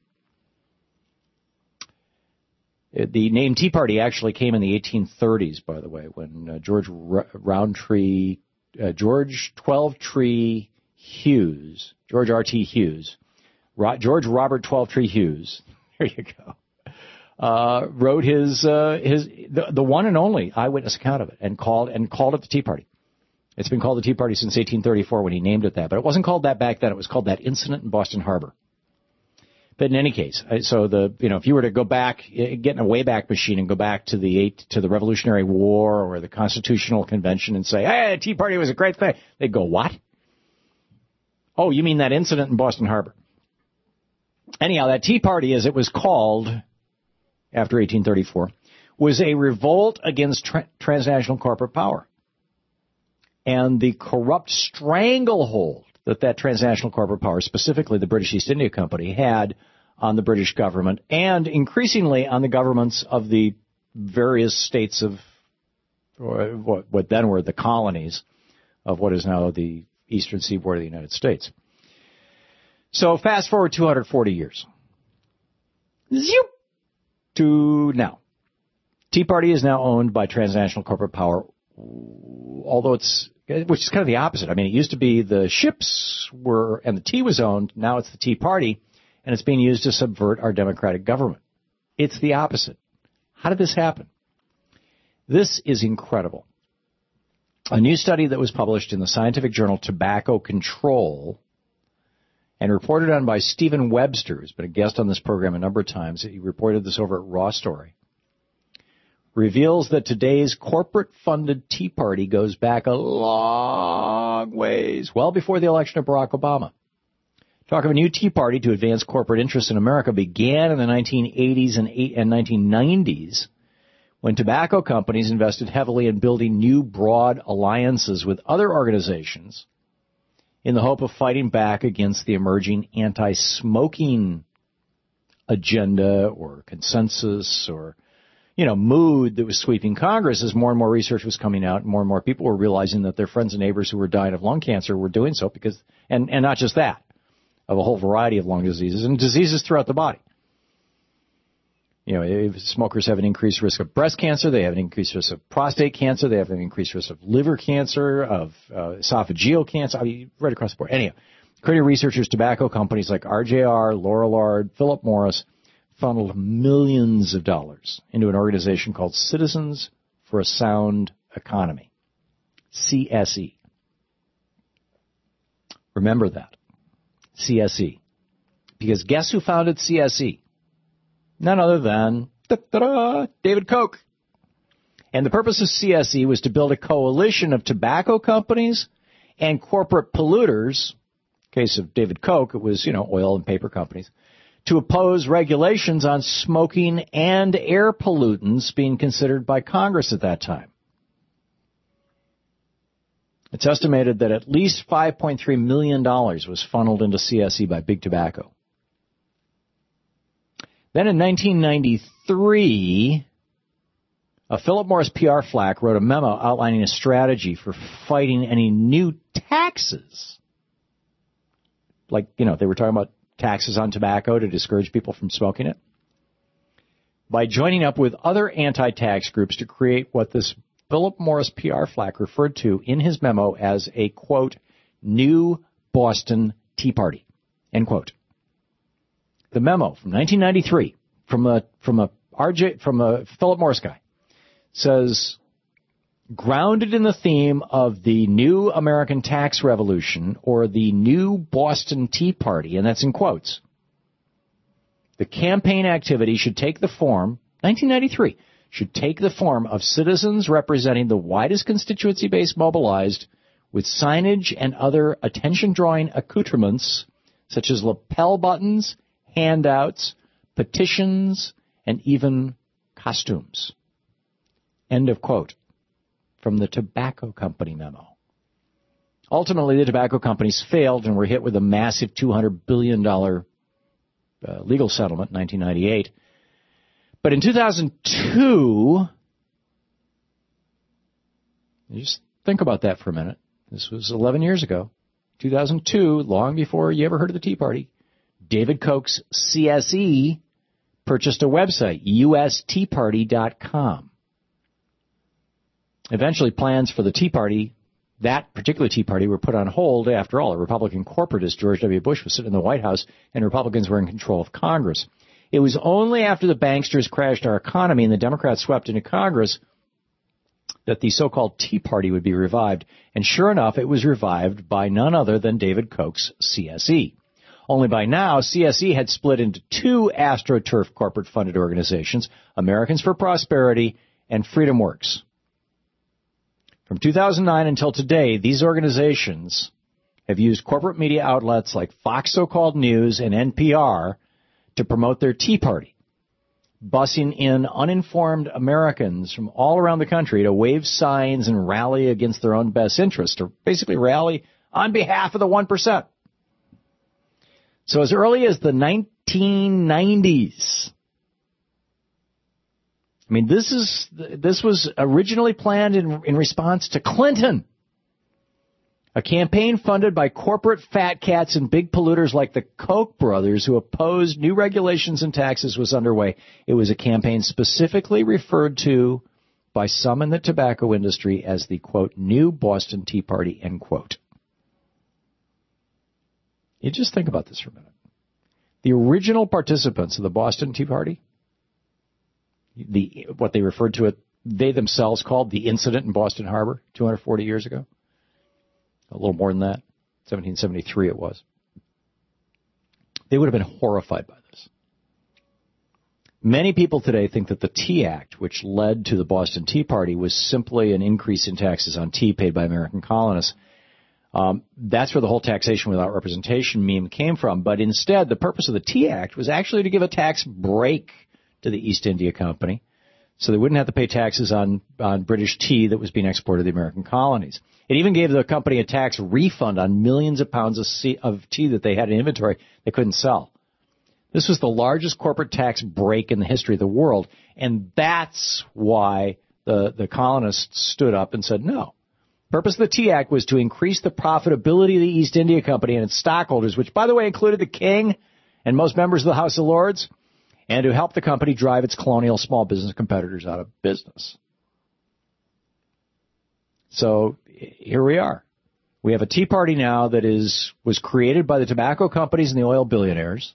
The name Tea Party actually came in the eighteen thirties, by the way, when uh, George R- Roundtree, uh, George Twelve-Tree Hughes, George R T Hughes, Ro- George Robert Twelve-Tree Hughes, there you go, uh, wrote his uh, his the, the one and only eyewitness account of it, and called and called it the Tea Party. It's been called the Tea Party since eighteen thirty-four when he named it that, but it wasn't called that back then. It was called that incident in Boston Harbor. But in any case, so the you know if you were to go back, get in a Wayback Machine and go back to the eight to the Revolutionary War or the Constitutional Convention and say, "Hey, the Tea Party was a great thing," they'd go, "What? Oh, you mean that incident in Boston Harbor?" Anyhow, that Tea Party, as it was called after eighteen thirty-four, was a revolt against tra- transnational corporate power and the corrupt stranglehold that that transnational corporate power, specifically the British East India Company, had on the British government and increasingly on the governments of the various states of or what, what then were the colonies of what is now the eastern seaboard of the United States. So fast forward two hundred forty years. Zoop, to now. Tea Party is now owned by transnational corporate power, although it's, which is kind of the opposite. I mean, it used to be the ships were, and the tea was owned. Now it's the Tea Party, and it's being used to subvert our democratic government. It's the opposite. How did this happen? This is incredible. A new study that was published in the scientific journal Tobacco Control and reported on by Stephen Webster, who's been a guest on this program a number of times. He reported this over at Raw Story. Reveals that today's corporate-funded Tea Party goes back a long ways, well before the election of Barack Obama. Talk of a new Tea Party to advance corporate interests in America began in the nineteen eighties and nineteen nineties when tobacco companies invested heavily in building new broad alliances with other organizations in the hope of fighting back against the emerging anti-smoking agenda or consensus or, you know, mood that was sweeping Congress as more and more research was coming out and more and more people were realizing that their friends and neighbors who were dying of lung cancer were doing so because, and, and not just that, of a whole variety of lung diseases and diseases throughout the body. You know, if smokers have an increased risk of breast cancer, they have an increased risk of prostate cancer, they have an increased risk of liver cancer, of uh, esophageal cancer, I mean, right across the board. Anyhow, according to researchers, tobacco companies like R J R, Lorillard, Philip Morris funneled millions of dollars into an organization called Citizens for a Sound Economy, C S E. Remember that, C S E. Because guess who founded C S E? None other than da-da-da, David Koch. And the purpose of C S E was to build a coalition of tobacco companies and corporate polluters. In the case of David Koch, it was, you know, oil and paper companies, to oppose regulations on smoking and air pollutants being considered by Congress at that time. It's estimated that at least five point three million dollars was funneled into C S E by Big Tobacco. Then in nineteen ninety-three, a Philip Morris P R flack wrote a memo outlining a strategy for fighting any new taxes. Like, you know, they were talking about taxes on tobacco to discourage people from smoking it, by joining up with other anti-tax groups to create what this Philip Morris P R flack referred to in his memo as a, quote, new Boston Tea Party, end quote. The memo from nineteen ninety-three from a from a R J from a Philip Morris guy says, grounded in the theme of the new American tax revolution or the new Boston Tea Party, and that's in quotes, the campaign activity should take the form, nineteen ninety-three, should take the form of citizens representing the widest constituency base mobilized with signage and other attention-drawing accoutrements such as lapel buttons, handouts, petitions, and even costumes. End of quote. From the Tobacco Company memo. Ultimately, the tobacco companies failed and were hit with a massive two hundred billion dollars uh, legal settlement in nineteen ninety-eight. But in two thousand two, just think about that for a minute. This was eleven years ago. two thousand two, long before you ever heard of the Tea Party, David Koch's C S E purchased a website, U S tea party dot com. Eventually, plans for the Tea Party, that particular Tea Party, were put on hold. After all, a Republican corporatist, George W. Bush, was sitting in the White House, and Republicans were in control of Congress. It was only after the banksters crashed our economy and the Democrats swept into Congress that the so-called Tea Party would be revived. And sure enough, it was revived by none other than David Koch's C S E. Only by now, C S E had split into two AstroTurf corporate-funded organizations, Americans for Prosperity and Freedom Works. From two thousand nine until today, these organizations have used corporate media outlets like Fox So-Called News and N P R to promote their Tea Party, bussing in uninformed Americans from all around the country to wave signs and rally against their own best interest, or basically rally on behalf of the one percent. So as early as the nineteen nineties, I mean, this is this was originally planned in, in response to Clinton, a campaign funded by corporate fat cats and big polluters like the Koch brothers who opposed new regulations and taxes was underway. It was a campaign specifically referred to by some in the tobacco industry as the, quote, new Boston Tea Party, end quote. You just think about this for a minute. The original participants of the Boston Tea Party, the what they referred to it they themselves called the incident in Boston Harbor two hundred forty years ago. A little more than that. seventeen seventy-three it was. They would have been horrified by this. Many people today think that the Tea Act, which led to the Boston Tea Party, was simply an increase in taxes on tea paid by American colonists. Um, that's where the whole taxation without representation meme came from. But instead, the purpose of the Tea Act was actually to give a tax break to the East India Company so they wouldn't have to pay taxes on, on British tea that was being exported to the American colonies. It even gave the company a tax refund on millions of pounds of, sea, of tea that they had in inventory they couldn't sell. This was the largest corporate tax break in the history of the world, and that's why the, the colonists stood up and said no. The purpose of the Tea Act was to increase the profitability of the East India Company and its stockholders, which, by the way, included the king and most members of the House of Lords, and to help the company drive its colonial small business competitors out of business. So here we are. We have a Tea Party now that is was created by the tobacco companies and the oil billionaires.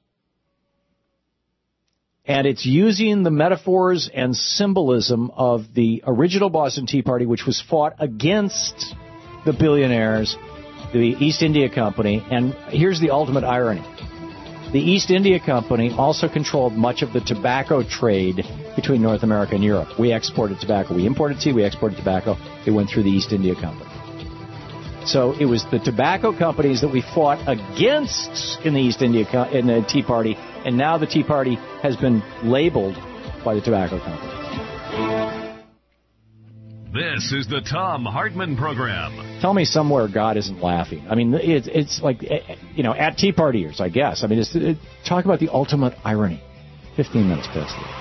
And it's using the metaphors and symbolism of the original Boston Tea Party, which was fought against the billionaires, the East India Company. And here's the ultimate irony. The East India Company also controlled much of the tobacco trade between North America and Europe. We exported tobacco. We imported tea. We exported tobacco. It went through the East India Company. So it was the tobacco companies that we fought against in the East India Co- in the Tea Party, and now the Tea Party has been labeled by the tobacco companies. This is the Thom Hartmann Program. Tell me somewhere God isn't laughing. I mean, it's it's like, you know, at Tea Partiers, I guess. I mean, it's, it, talk about the ultimate irony. Fifteen minutes past the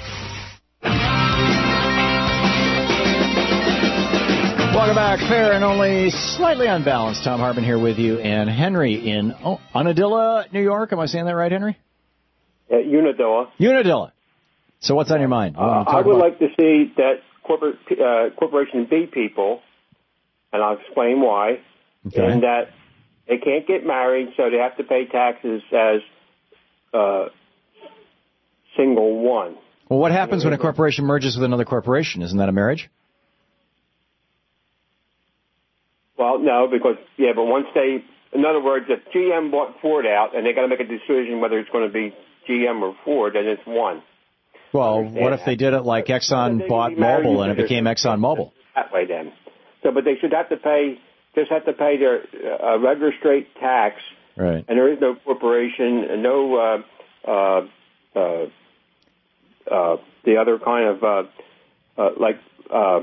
Welcome back. Fair and only slightly unbalanced. Thom Hartmann here with you, and Henry in oh, Unadilla, New York. Am I saying that right, Henry? Uh, Unadilla. Unadilla. So what's on your mind? Uh, I would about? like to see that corporate uh, Corporation B people, and I'll explain why, okay. and that they can't get married, so they have to pay taxes as uh, single one. Well, what happens when a corporation merges with another corporation? Isn't that a marriage? Well, no, because, yeah, but once they, in other words, if G M bought Ford out and they got to make a decision whether it's going to be G M or Ford, then it's one. Well, what if they did it like Exxon bought Mobil and it became Exxon Mobil? That way then. So, but they should have to pay, just have to pay their uh, regular straight tax. Right. And there is no corporation and no, uh, uh, uh, uh, the other kind of, uh, uh, like, uh,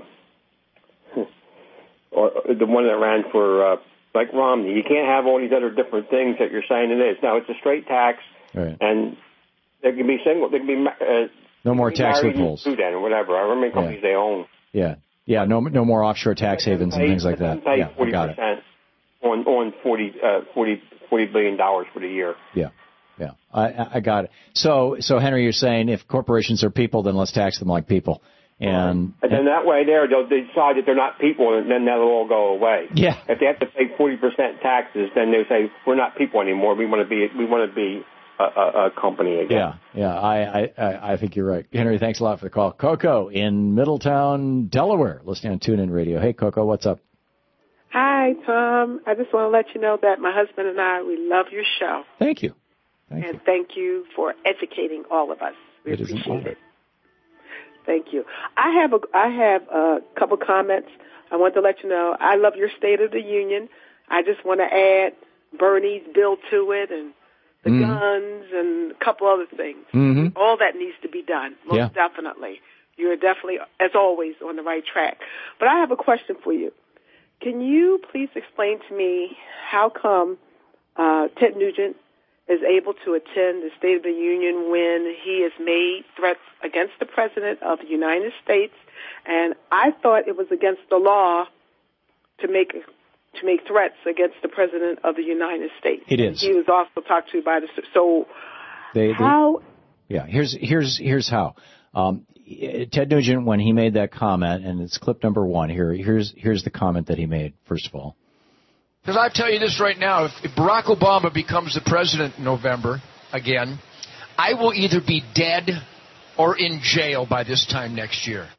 or the one that ran for, uh, like Romney. You can't have all these other different things that you're saying it is. Now, it's a straight tax, right. and there can be single, there can be, uh, no more tax loopholes. Sudan or whatever, however many companies yeah. they own. Yeah, yeah, no no more offshore tax havens pay, and things like that. Yeah, I got it. On, on forty, uh, forty, forty billion dollars for the year. Yeah, yeah, I, I got it. So, so Henry, you're saying if corporations are people, then let's tax them like people. And, and then that way there, they'll decide that they're not people, and then that'll all go away. Yeah. If they have to pay forty percent taxes, then they say, we're not people anymore. We want to be, we want to be a, a, a company again. Yeah, yeah, I, I, I think you're right. Henry, thanks a lot for the call. Coco in Middletown, Delaware, listening on TuneIn Radio. Hey, Coco, what's up? Hi, Tom. I just want to let you know that my husband and I, we love your show. Thank you. Thank and you. thank you for educating all of us. We it appreciate it. Thank you. I have a I have a couple comments. I want to let you know I love your State of the Union. I just want to add Bernie's bill to it and the mm-hmm. guns and a couple other things. Mm-hmm. All that needs to be done, most yeah. definitely. You're definitely, as always, on the right track. But I have a question for you. Can you please explain to me how come uh, Ted Nugent is able to attend the State of the Union when he has made threats against the President of the United States, and I thought it was against the law to make to make threats against the President of the United States. It is. He was also talked to by the so. They, they, how? Yeah, here's here's here's how. Um, Ted Nugent, when he made that comment, and it's clip number one here. Here's here's the comment that he made. First of all. Because I tell you this right now, if, if Barack Obama becomes the president in November again, I will either be dead or in jail by this time next year.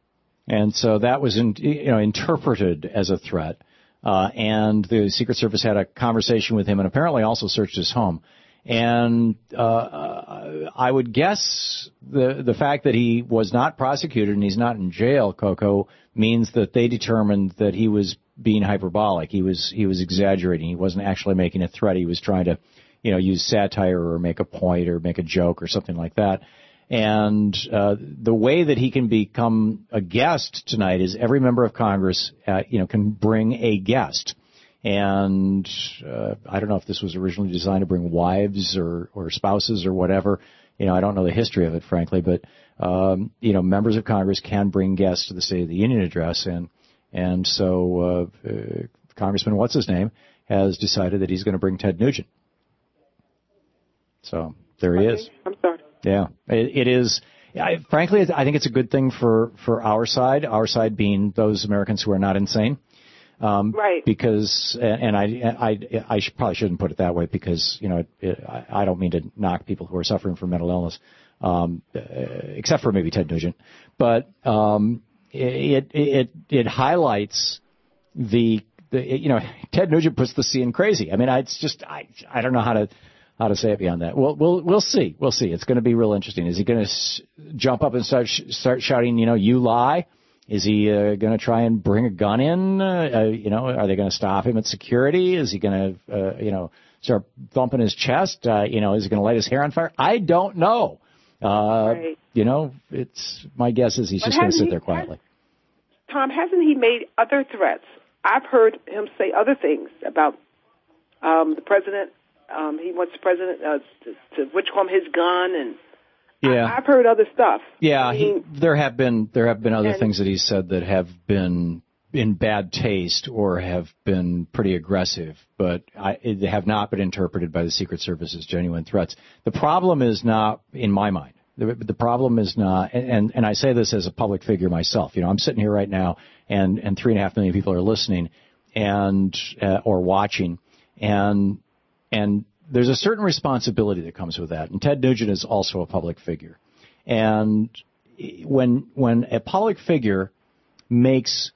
And so that was, in, you know, interpreted as a threat. Uh, and the Secret Service had a conversation with him and apparently also searched his home. And uh, I would guess the the fact that he was not prosecuted and he's not in jail, Coco, means that they determined that he was being hyperbolic. He was he was exaggerating. He wasn't actually making a threat. He was trying to, you know, use satire or make a point or make a joke or something like that. And uh, the way that he can become a guest tonight is every member of Congress, uh, you know, can bring a guest. And uh, I don't know if this was originally designed to bring wives or, or spouses or whatever. You know, I don't know the history of it, frankly. But, um, you know, members of Congress can bring guests to the State of the Union address. And and so uh, uh, Congressman What's-His-Name has decided that he's going to bring Ted Nugent. So there he is. I'm sorry. Yeah, it, it is. I, frankly, I think it's a good thing for, for our side, our side being those Americans who are not insane. Um, right. Because, and I, I, I should, probably shouldn't put it that way because, you know, it, it, I don't mean to knock people who are suffering from mental illness, um, uh, except for maybe Ted Nugent. But um, it, it, it highlights the, the, you know, Ted Nugent puts the C in crazy. I mean, I, it's just, I, I don't know how to. How to say it beyond that? We'll we'll we'll see. We'll see. It's going to be real interesting. Is he going to s- jump up and start sh- start shouting, you know, "You lie"? Is he uh, going to try and bring a gun in? Uh, uh, you know, are they going to stop him at security? Is he going to, uh, you know, start thumping his chest? Uh, you know, is he going to light his hair on fire? I don't know. Uh, right. You know, it's my guess is he's but just going to sit he, there quietly. Has, Tom, hasn't he made other threats? I've heard him say other things about um, the president. Um, he wants the president uh, to, to witchcom his gun, and yeah. I, I've heard other stuff. Yeah, I mean, he, there have been there have been other and, things that he said that have been in bad taste or have been pretty aggressive, but I, they have not been interpreted by the Secret Service as genuine threats. The problem is not, in my mind, the, the problem is not, and, and I say this as a public figure myself. You know, I'm sitting here right now, and and three and a half million people are listening and uh, or watching, and And there's a certain responsibility that comes with that. And Ted Nugent is also a public figure. And when when a public figure makes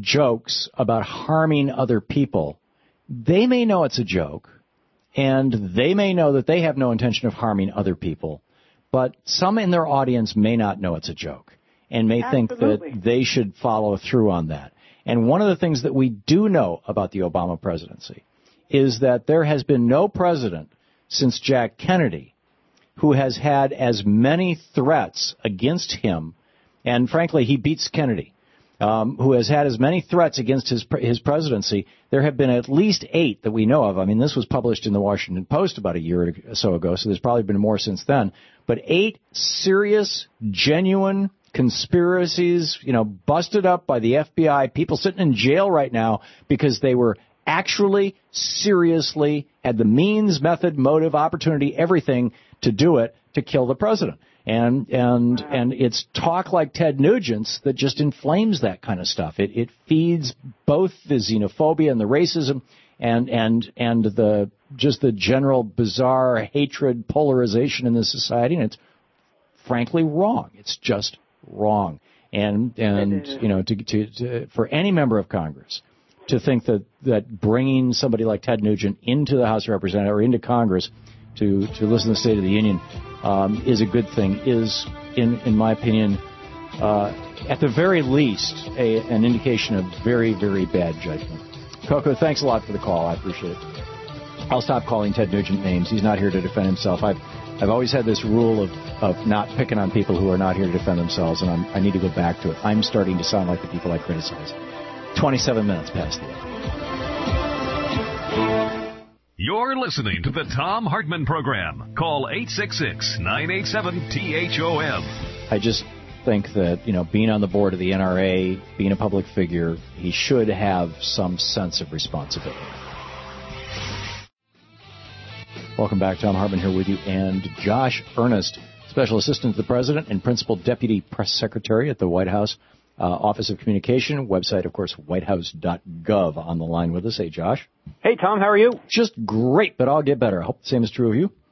jokes about harming other people, they may know it's a joke, and they may know that they have no intention of harming other people, but some in their audience may not know it's a joke and may Absolutely. think that they should follow through on that. And one of the things that we do know about the Obama presidency is that there has been no president since Jack Kennedy who has had as many threats against him, and frankly, he beats Kennedy, um, who has had as many threats against his his presidency. There have been at least eight that we know of. I mean, this was published in the Washington Post about a year or so ago, so there's probably been more since then. But eight serious, genuine conspiracies, you know, busted up by the F B I, people sitting in jail right now because they were actually, seriously, had the means, method, motive, opportunity, everything to do it to kill the president. And and wow. and it's talk like Ted Nugent's that just inflames that kind of stuff. It it feeds both the xenophobia and the racism and and and the just the general bizarre hatred, polarization in this society, and it's frankly wrong. It's just wrong. And and you know to, to, to for any member of Congress to think that, that bringing somebody like Ted Nugent into the House of Representatives or into Congress to, to listen to the State of the Union um, is a good thing is, in, in my opinion, uh, at the very least, a, an indication of very, very bad judgment. Coco, thanks a lot for the call. I appreciate it. I'll stop calling Ted Nugent names. He's not here to defend himself. I've I've always had this rule of, of not picking on people who are not here to defend themselves, and I'm, I need to go back to it. I'm starting to sound like the people I criticize. twenty-seven minutes past the hour. You're listening to the Thom Hartmann Program. Call eight six six, nine eight seven, T H O M. I just think that, you know, being on the board of the N R A, being a public figure, he should have some sense of responsibility. Welcome back. Thom Hartmann here with you, and Josh Earnest, Special Assistant to the President and Principal Deputy Press Secretary at the White House uh, Office of Communication. Website, of course, white house dot gov, on the line with us. Hey, Josh. Hey, Tom. How are you? Just great, but I'll get better. I hope the same is true of you.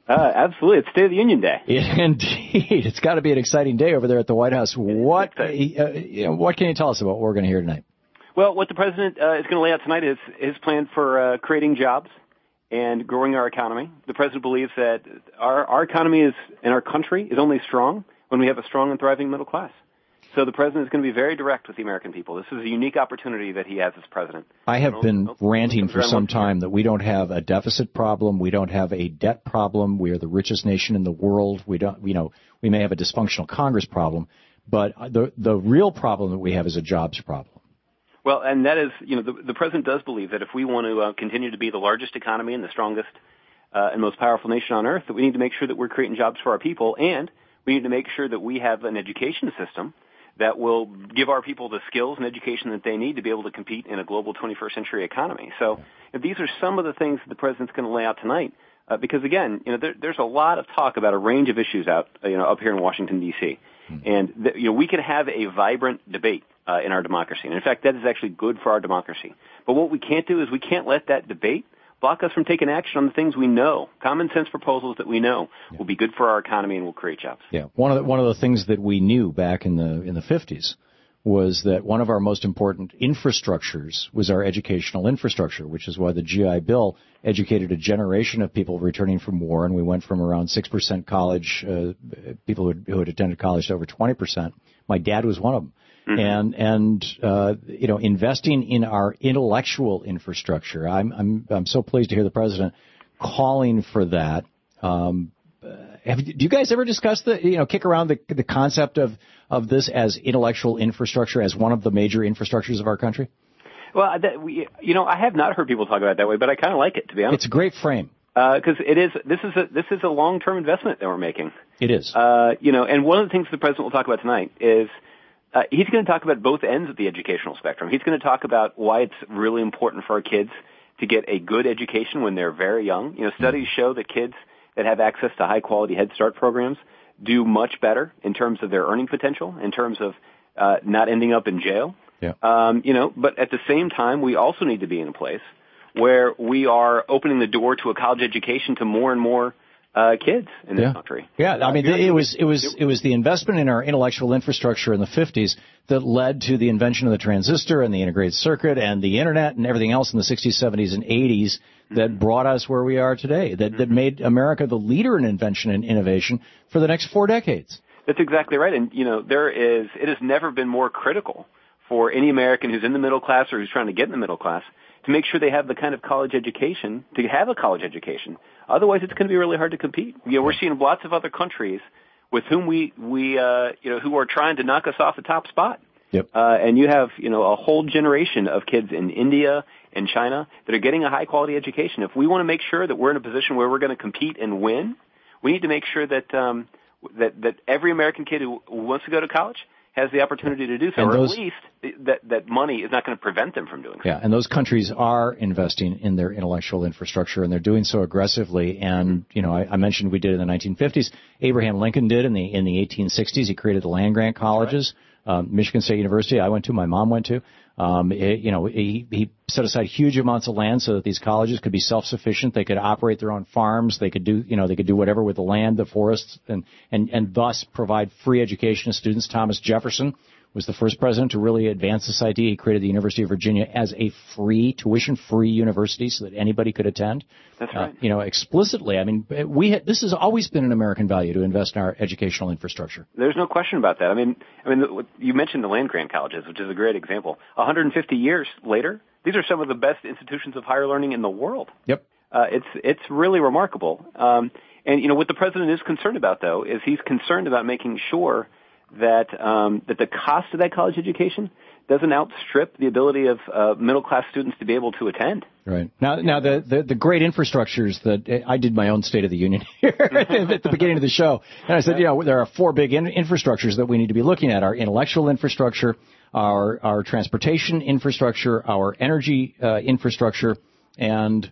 Uh, absolutely. It's State of the Union Day. Indeed. It's got to be an exciting day over there at the White House. What, uh, you know, what can you tell us about what we're going to hear tonight? Well, what the president uh, is going to lay out tonight is his plan for uh, creating jobs and growing our economy. The president believes that our, our economy is, and our country is only strong when we have a strong and thriving middle class. So the president is going to be very direct with the American people. This is a unique opportunity that he has as president. I have been ranting for some time that we don't have a deficit problem. We don't have a debt problem. We are the richest nation in the world. We don't, you know, we may have a dysfunctional Congress problem, but the the real problem that we have is a jobs problem. Well, and that is, you know, the, the president does believe that if we want to uh, continue to be the largest economy and the strongest uh, and most powerful nation on earth, that we need to make sure that we're creating jobs for our people, and we need to make sure that we have an education system that will give our people the skills and education that they need to be able to compete in a global twenty-first century economy. So if these are some of the things that the president's going to lay out tonight, uh, because again, you know, there, there's a lot of talk about a range of issues out, you know, up here in Washington D C, mm-hmm. and the, you know, we could have a vibrant debate uh, in our democracy, and in fact, that is actually good for our democracy. But what we can't do is we can't let that debate block us from taking action on the things we know, common sense proposals that we know yeah. will be good for our economy and will create jobs. Yeah, one of the, one of the things that we knew back in the in the fifties was that one of our most important infrastructures was our educational infrastructure, which is why the G I Bill educated a generation of people returning from war, and we went from around six percent college, uh, people who had, who had attended college to over twenty percent. My dad was one of them. Mm-hmm. And, and, uh, you know, investing in our intellectual infrastructure. I'm, I'm, I'm so pleased to hear the president calling for that. Um, have, do you guys ever discuss the, you know, kick around the, the concept of, of this as intellectual infrastructure, as one of the major infrastructures of our country? Well, that, we, you know, I have not heard people talk about it that way, but I kind of like it, to be honest. It's a great frame. Because uh, it is, this is a, this is a long-term investment that we're making. It is. Uh, you know, and one of the things the president will talk about tonight is, Uh, he's going to talk about both ends of the educational spectrum. He's going to talk about why it's really important for our kids to get a good education when they're very young. You know, studies show that kids that have access to high-quality Head Start programs do much better in terms of their earning potential, in terms of uh, not ending up in jail. Yeah. Um, you know, but at the same time, we also need to be in a place where we are opening the door to a college education to more and more Uh, kids in this yeah. country. Yeah, I mean, it was it was it was the investment in our intellectual infrastructure in the fifties that led to the invention of the transistor and the integrated circuit and the internet and everything else in the sixties, seventies, and eighties that mm-hmm. brought us where we are today. That mm-hmm. that made America the leader in invention and innovation for the next four decades. That's exactly right. And you know, there is it has never been more critical for any American who's in the middle class or who's trying to get in the middle class to make sure they have the kind of college education, to have a college education. Otherwise, it's going to be really hard to compete. You know, we're seeing lots of other countries with whom we, we uh, you know, who are trying to knock us off the top spot. Yep. Uh, and you have, you know, a whole generation of kids in India and China that are getting a high-quality education. If we want to make sure that we're in a position where we're going to compete and win, we need to make sure that um, that, that every American kid who, who wants to go to college has the opportunity to do so, and or those, at least that, that money is not going to prevent them from doing so. Yeah, and those countries are investing in their intellectual infrastructure, and they're doing so aggressively. And, you know, I, I mentioned we did in the nineteen fifties. Abraham Lincoln did in the in the eighteen sixties. He created the land-grant colleges. Right. Um, Michigan State University, I went to, my mom went to. Um, it, you know, he, he set aside huge amounts of land so that these colleges could be self-sufficient. They could operate their own farms. They could do, you know, they could do whatever with the land, the forests, and, and, and thus provide free education to students. Thomas Jefferson was the first president to really advance this idea. He created the University of Virginia as a free, tuition-free university so that anybody could attend. That's right. Uh, you know, explicitly. I mean, we ha- this has always been an American value to invest in our educational infrastructure. There's no question about that. I mean, I mean, you mentioned the land-grant colleges, which is a great example. one hundred fifty years later, these are some of the best institutions of higher learning in the world. Yep. Uh, it's it's really remarkable. Um, and you know, what the president is concerned about, though, is he's concerned about making sure that um, that the cost of that college education doesn't outstrip the ability of uh, middle-class students to be able to attend. Right. Now, now the, the, the great infrastructures that I did my own State of the Union here at the beginning of the show, and I said, you know, there are four big in, infrastructures that we need to be looking at: our intellectual infrastructure, our our transportation infrastructure, our energy uh, infrastructure, and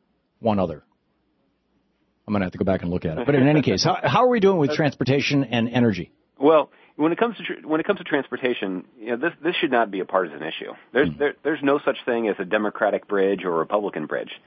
one other. I'm going to have to go back and look at it. But in any case, how, how are we doing with transportation and energy? Well, when it comes to tr- when it comes to transportation, you know, this this should not be a partisan issue. There's mm. there, there's no such thing as a Democratic bridge or a Republican bridge. Right.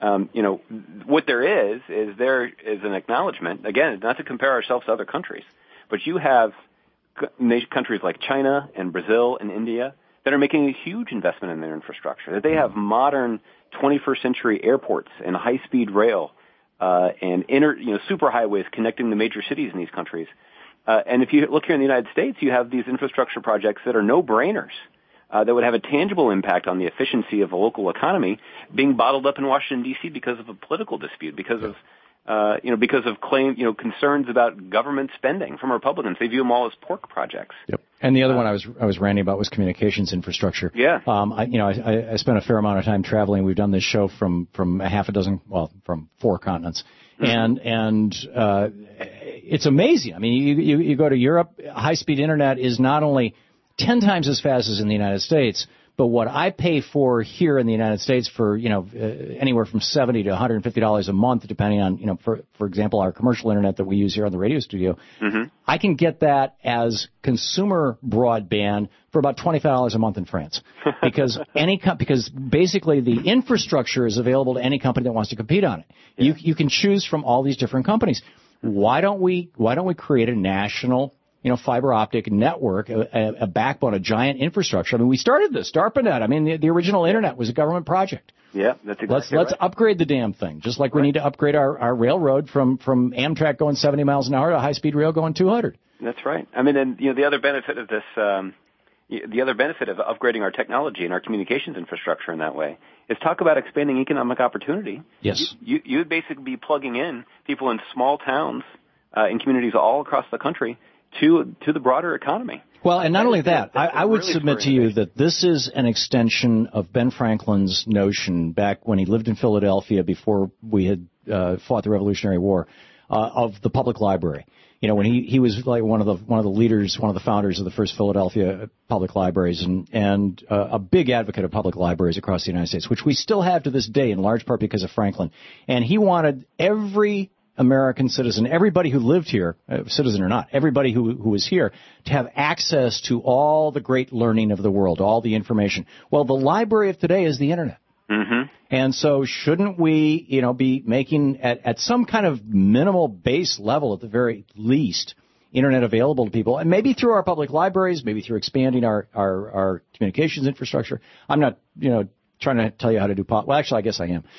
Um, you know, what there is, is there is an acknowledgement, again, not to compare ourselves to other countries, but you have countries like China and Brazil and India that are making a huge investment in their infrastructure, that they have modern twenty-first century airports and high-speed rail uh, and inter, you know, superhighways connecting the major cities in these countries. Uh, and if you look here in the United States, you have these infrastructure projects that are no-brainers. Uh, that would have a tangible impact on the efficiency of a local economy being bottled up in Washington, D C because of a political dispute, because of, uh, you know, because of claim, you know, concerns about government spending from Republicans. They view them all as pork projects. Yep. And the other uh, one I was I was ranting about was communications infrastructure. Yeah. Um, I, you know, I, I spent a fair amount of time traveling. We've done this show from, from a half a dozen, well, from four continents. Mm-hmm. And, and, uh, it's amazing. I mean, you, you, you go to Europe, high-speed internet is not only ten times as fast as in the United States, but what I pay for here in the United States for, you know, uh, anywhere from seventy to one hundred fifty dollars a month, depending on, you know, for, for example, our commercial internet that we use here on the radio studio, mm-hmm. I can get that as consumer broadband for about twenty-five dollars a month in France. Because any com- because basically the infrastructure is available to any company that wants to compete on it. Yeah. You, you can choose from all these different companies. Why don't we, why don't we create a national, you know, fiber optic network, a, a backbone, a giant infrastructure? I mean, we started this, DARPANET. I mean, the, the original internet was a government project. Yeah, that's exactly let's, right. Let's upgrade the damn thing, just like right. we need to upgrade our, our railroad from, from Amtrak going seventy miles an hour to high-speed rail going two hundred. That's right. I mean, and, you know, the other benefit of this, um, the other benefit of upgrading our technology and our communications infrastructure in that way is talk about expanding economic opportunity. Yes. You, you, you would basically be plugging in people in small towns, uh, in communities all across the country to to the broader economy. Well, and not only that, I, I would submit to you that this is an extension of Ben Franklin's notion back when he lived in Philadelphia before we had uh, fought the Revolutionary War, uh, of the public library. You know, when he, he was like one of the one of the leaders, one of the founders of the first Philadelphia public libraries, and and uh, a big advocate of public libraries across the United States, which we still have to this day, in large part because of Franklin. And he wanted every American citizen, everybody who lived here, uh, citizen or not, everybody who who was here, to have access to all the great learning of the world, all the information. Well, the library of today is the internet. Mm-hmm. And so shouldn't we, you know, be making at, at some kind of minimal base level, at the very least, internet available to people, and maybe through our public libraries, maybe through expanding our, our, our communications infrastructure. I'm not, you know, trying to tell you how to do pot. Well, actually, I guess I am.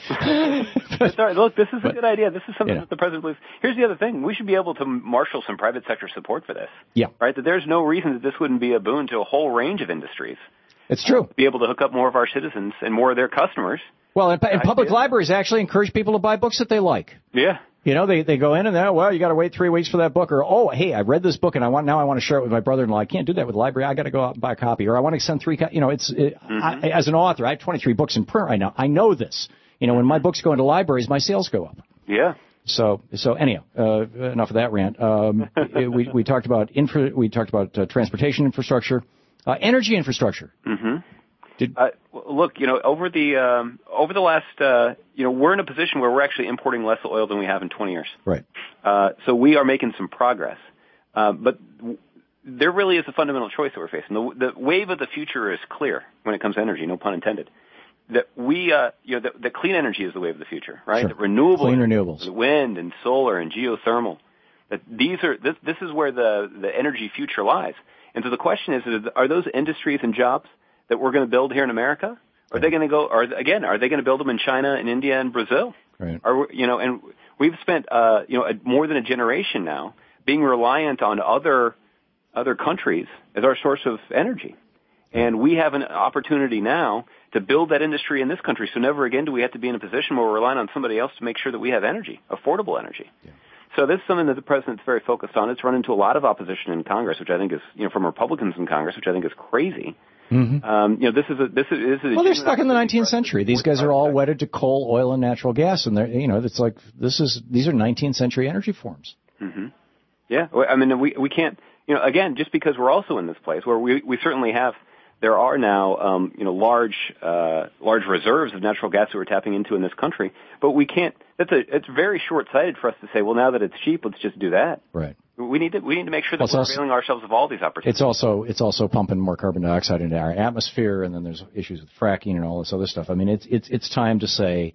Sorry, look, this is a but, good idea. This is something you know. that the president believes. Here's the other thing. We should be able to marshal some private sector support for this. Yeah. Right? That there's no reason that this wouldn't be a boon to a whole range of industries. It's true. Be able to hook up more of our citizens and more of their customers. Well, and, and public libraries actually encourage people to buy books that they like. Yeah. You know, they, they go in and they're, well, you got to wait three weeks for that book. Or, oh, hey, I read this book and I want, now I want to share it with my brother-in-law. I can't do that with the library. I got to go out and buy a copy. Or I want to send three, co- you know, it's, it, mm-hmm. I, as an author, I have twenty-three books in print right now. I know this. You know, when my books go into libraries, my sales go up. Yeah. So, so anyhow, uh, enough of that rant. Um, we, we talked about infra, we talked about uh, transportation infrastructure, uh, energy infrastructure. Mm-hmm. Did, uh, look, you know, over the um, over the last, uh, you know, we're in a position where we're actually importing less oil than we have in twenty years. Right. Uh, so we are making some progress, uh, but w- there really is a fundamental choice that we're facing. The, the wave of the future is clear when it comes to energy, no pun intended. That we, uh, you know, the, the clean energy is the wave of the future, right? Sure. The renewable, clean renewables, the wind and solar and geothermal. That these are this, this is where the the energy future lies. And so the question is, are those industries and jobs that we're going to build here in America? Are they going to go, or again, are they going to build them in China and India and Brazil? Right. Are, you know, and we've spent, uh, you know, a, more than a generation now being reliant on other, other countries as our source of energy. And we have an opportunity now to build that industry in this country. So never again do we have to be in a position where we're relying on somebody else to make sure that we have energy, affordable energy. Yeah. So this is something that the president's very focused on. It's run into a lot of opposition in Congress, which I think is, you know, from Republicans in Congress, which I think is crazy. Mm-hmm. Um, you know, this is a, this is, this is a well, they're stuck in the nineteenth century. These guys are all wedded to coal, oil, and natural gas, and they're, you know, it's like this is these are nineteenth century energy forms. Mm-hmm. Yeah, I mean, we we can't, you know, again, just because we're also in this place where we we certainly have, there are now, um, you know, large uh, large reserves of natural gas that we're tapping into in this country, but we can't. That's a it's very short-sighted for us to say, well, now that it's cheap, let's just do that. Right. We need to we need to make sure that well, we're also, availing ourselves of all these opportunities. It's also it's also pumping more carbon dioxide into our atmosphere, and then there's issues with fracking and all this other stuff. I mean, it's it's it's time to say,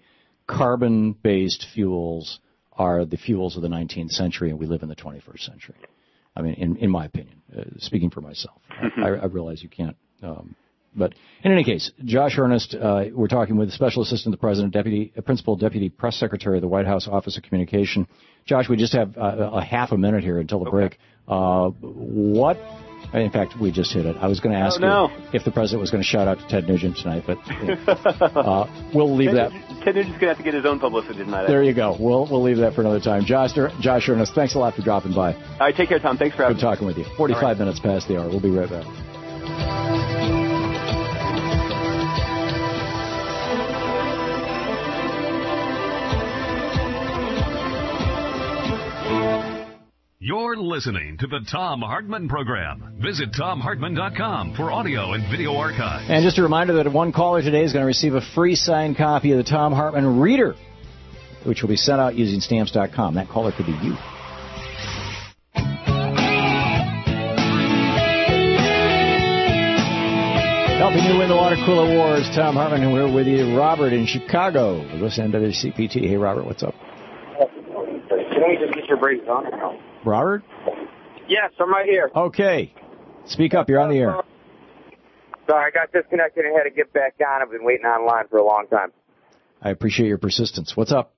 carbon-based fuels are the fuels of the nineteenth century, and we live in the twenty-first century. I mean, in, in my opinion, uh, speaking for myself, I, I realize you can't. Um, but in any case, Josh Earnest, uh, we're talking with Special Assistant to the President, Deputy uh, Principal Deputy Press Secretary of the White House Office of Communication. Josh, we just have uh, a half a minute here until the okay. break. Uh, what? In fact, we just hit it. I was going to ask oh, no. you if the president was going to shout out to Ted Nugent tonight, but uh, we'll leave Ted, that. Ted Nugent's going to have to get his own publicity tonight. There you go. We'll we'll leave that for another time. Josh, Josh Earnest, thanks a lot for dropping by. All right, take care, Tom. Thanks for having me. Good talking with you. forty-five right. minutes past the hour. We'll be right back. You're listening to the Thom Hartmann Program. Visit Thom Hartmann dot com for audio and video archives. And just a reminder that one caller today is going to receive a free signed copy of the Thom Hartmann Reader, which will be sent out using stamps dot com. That caller could be you. Helping you win the water cooler wars, Thom Hartmann, and we're with you. Robert in Chicago. Listen to W C P T. Hey, Robert, what's up? Can we just get your brakes on? Robert? Yes, I'm right here. Okay. Speak up. You're on the air. Sorry, I got disconnected and had to get back on. I've been waiting online for a long time. I appreciate your persistence. What's up?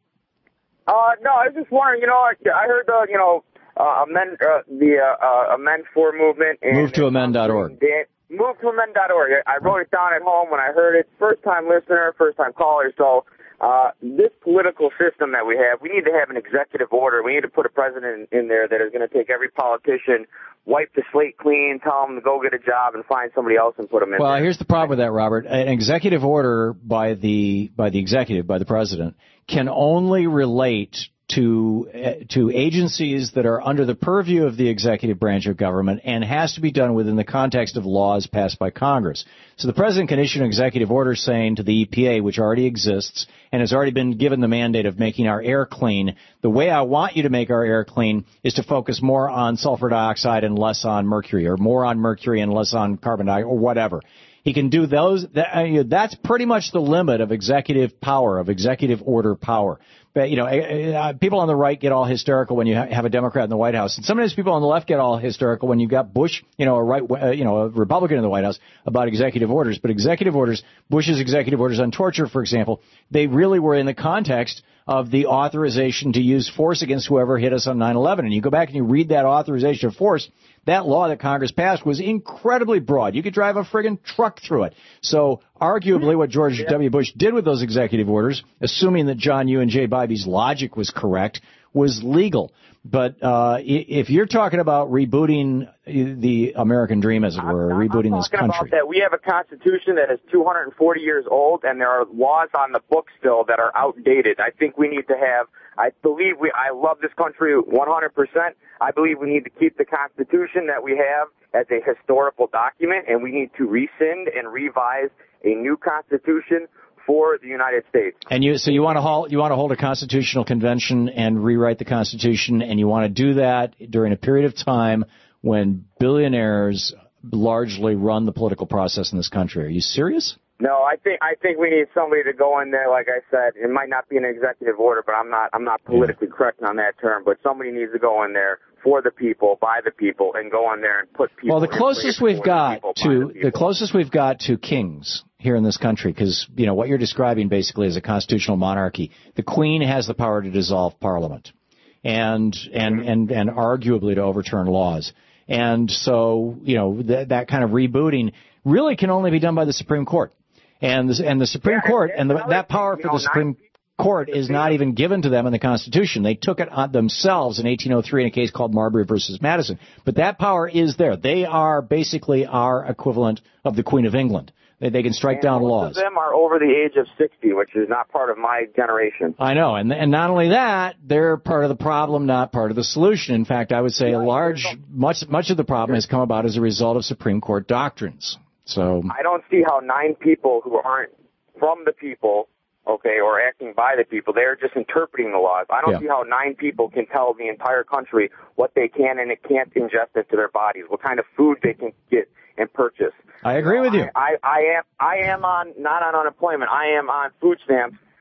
Uh, no, I was just wondering, you know, I, I heard, uh, you know, uh, amend, uh, the uh, uh, Amend for movement. And, move to amend dot org. Move to amend dot org. I wrote it down at home when I heard it. First-time listener, first-time caller, so... Uh, this political system that we have, we need to have an executive order. We need to put a president in, in there that is going to take every politician, wipe the slate clean, tell them to go get a job and find somebody else and put them in well, there. Well, here's the problem with that, Robert. An executive order by the by the executive, by the president, can only relate to uh, to agencies that are under the purview of the executive branch of government and has to be done within the context of laws passed by Congress. So the president can issue an executive order saying to the E P A, which already exists and has already been given the mandate of making our air clean, the way I want you to make our air clean is to focus more on sulfur dioxide and less on mercury, or more on mercury and less on carbon dioxide, or whatever. He can do those. That, that's pretty much the limit of executive power, of executive order power. But, you know, people on the right get all hysterical when you have a Democrat in the White House. And sometimes people on the left get all hysterical when you've got Bush, you know, a right, uh, you know, a Republican in the White House about executive orders. But executive orders, Bush's executive orders on torture, for example, they really were in the context of the authorization to use force against whoever hit us on nine eleven. And you go back and you read that authorization of force, that law that Congress passed was incredibly broad. You could drive a friggin' truck through it. So arguably what George yeah. W. Bush did with those executive orders, assuming that John Yoo and Jay Bybie's logic was correct, was legal. But uh if you're talking about rebooting the American dream, as it were, I'm, rebooting I'm this country. About that. We have a constitution that is two hundred forty years old, and there are laws on the books still that are outdated. I think we need to have, I believe we, I love this country one hundred percent. I believe we need to keep the Constitution that we have as a historical document, and we need to rescind and revise a new Constitution for the United States. And you, so you want to hold, you want to hold a constitutional convention and rewrite the Constitution, and you want to do that during a period of time when billionaires largely run the political process in this country. Are you serious? No, I think I think we need somebody to go in there. Like I said, it might not be an executive order, but I'm not I'm not politically yeah. correct on that term. But somebody needs to go in there for the people, by the people, and go in there and put people. Well, the closest we've got to the, the closest we've got to kings here in this country, because you know what you're describing basically is a constitutional monarchy. The Queen has the power to dissolve Parliament, and and and and arguably to overturn laws. And so you know that that kind of rebooting really can only be done by the Supreme Court. And the, and the Supreme yeah, Court, and the, that power for the Supreme Court is not even given to them in the Constitution. They took it on themselves in eighteen oh three in a case called Marbury versus Madison. But that power is there. They are basically our equivalent of the Queen of England. They, they can strike and down most laws. Most of them are over the age of sixty, which is not part of my generation. I know. And and not only that, they're part of the problem, not part of the solution. In fact, I would say a large, much, much of the problem has come about as a result of Supreme Court doctrines. So I don't see how nine people who aren't from the people, okay, or acting by the people, they're just interpreting the laws. I don't yeah. see how nine people can tell the entire country what they can and it can't ingest into their bodies, what kind of food they can get and purchase. I agree with you. I, I, I am I am on not on unemployment. I am on food stamps.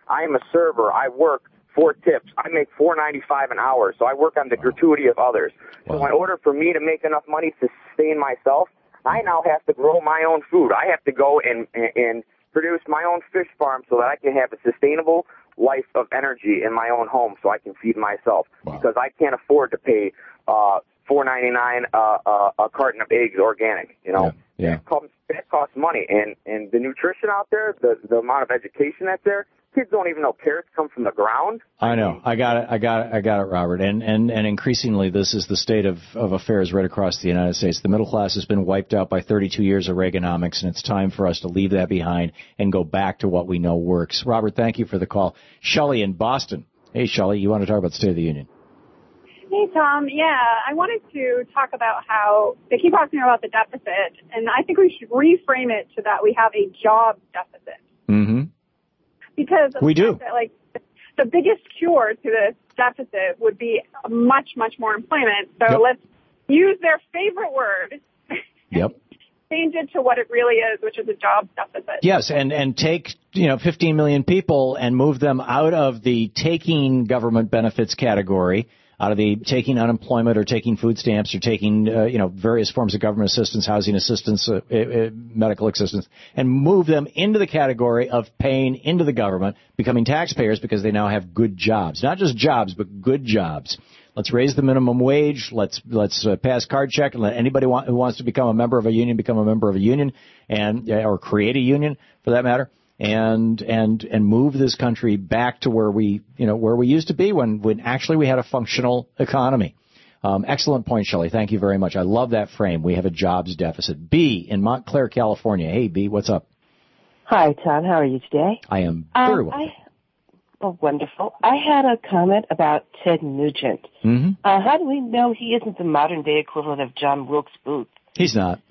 I am a server. I work for tips. I make four ninety-five an hour, so I work on the wow. gratuity of others. Wow. So in order for me to make enough money to sustain myself, I now have to grow my own food. I have to go and, and, and produce my own fish farm so that I can have a sustainable life of energy in my own home so I can feed myself. Wow. Because I can't afford to pay uh, four ninety-nine uh, uh, a carton of eggs organic, you know. Yeah. yeah. It, costs, it costs money. And, and the nutrition out there, the, the amount of education that's there, kids don't even know carrots come from the ground. I know. I got it. I got it. I got it, Robert. And and and increasingly, this is the state of, of affairs right across the United States. The middle class has been wiped out by thirty-two years of Reaganomics, and it's time for us to leave that behind and go back to what we know works. Robert, thank you for the call. Shelley in Boston. Hey, Shelley, you want to talk about the State of the Union? Hey, Tom. Yeah, I wanted to talk about how they keep talking about the deficit, and I think we should reframe it to that we have a job deficit. Mm-hmm. Because we do. That, like, the biggest cure to this deficit would be much, much more employment. So yep. let's use their favorite word. Yep. Change it to what it really is, which is a job deficit. Yes, and, and take, you know, fifteen million people and move them out of the taking government benefits category, out of the taking unemployment or taking food stamps or taking, uh, you know, various forms of government assistance, housing assistance, uh, uh, medical assistance, and move them into the category of paying into the government, becoming taxpayers because they now have good jobs. Not just jobs, but good jobs. Let's raise the minimum wage. Let's let's uh, pass card check and let anybody want, who wants to become a member of a union become a member of a union, and uh, or create a union for that matter. And and and move this country back to where we you know where we used to be when when actually we had a functional economy. Um, excellent point, Shelley. Thank you very much. I love that frame. We have a jobs deficit. B in Montclair, California. Hey, B, what's up? Hi, Tom. How are you today? I am very um, well. I, oh, wonderful. I had a comment about Ted Nugent. Mm-hmm. Uh, how do we know he isn't the modern day equivalent of John Wilkes Booth? He's not.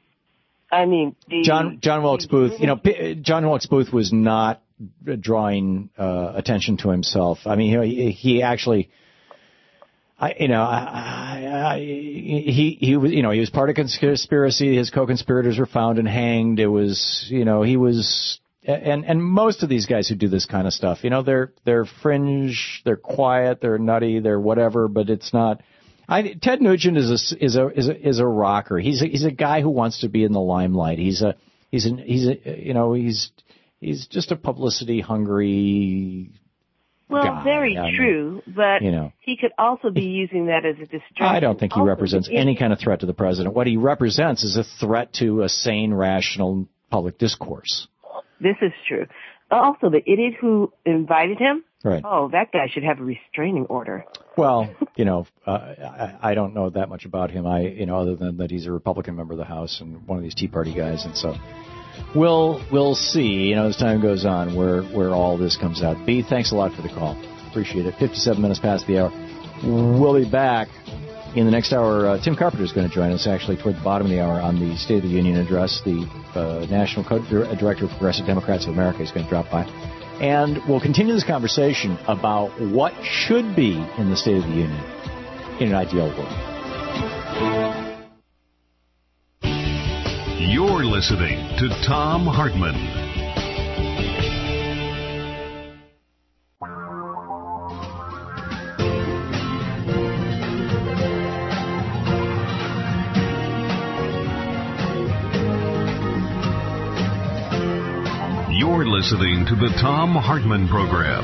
I mean, the, John John Wilkes Booth, you know, John Wilkes Booth was not drawing uh, attention to himself. I mean, he, he actually, I, you know, I, I, he he was, you know, he was part of conspiracy. His co-conspirators were found and hanged. It was, you know, he was, and and most of these guys who do this kind of stuff, you know, they're they're fringe, they're quiet, they're nutty, they're whatever, but it's not. I, Ted Nugent is a is a is a is a rocker. He's a, he's a guy who wants to be in the limelight. He's a he's an he's a you know he's he's just a publicity hungry. Well, guy. very I mean, true, but you know, he could also be using that as a distraction. I don't think he also, represents any kind of threat to the president. What he represents is a threat to a sane, rational public discourse. This is true. Also, the idiot who invited him. Right. Oh, that guy should have a restraining order. Well, you know, uh, I, I don't know that much about him. I, you know, other than that he's a Republican member of the House and one of these Tea Party guys, and so we'll we'll see. You know, as time goes on, where where all this comes out. B, thanks a lot for the call. Appreciate it. Fifty-seven minutes past the hour. We'll be back in the next hour. Uh, Tim Carpenter is going to join us actually toward the bottom of the hour on the State of the Union address. The uh, National Co- Director of Progressive Democrats of America is going to drop by. And we'll continue this conversation about what should be in the State of the Union in an ideal world. You're listening to Thom Hartmann. You're listening to the Thom Hartmann Program.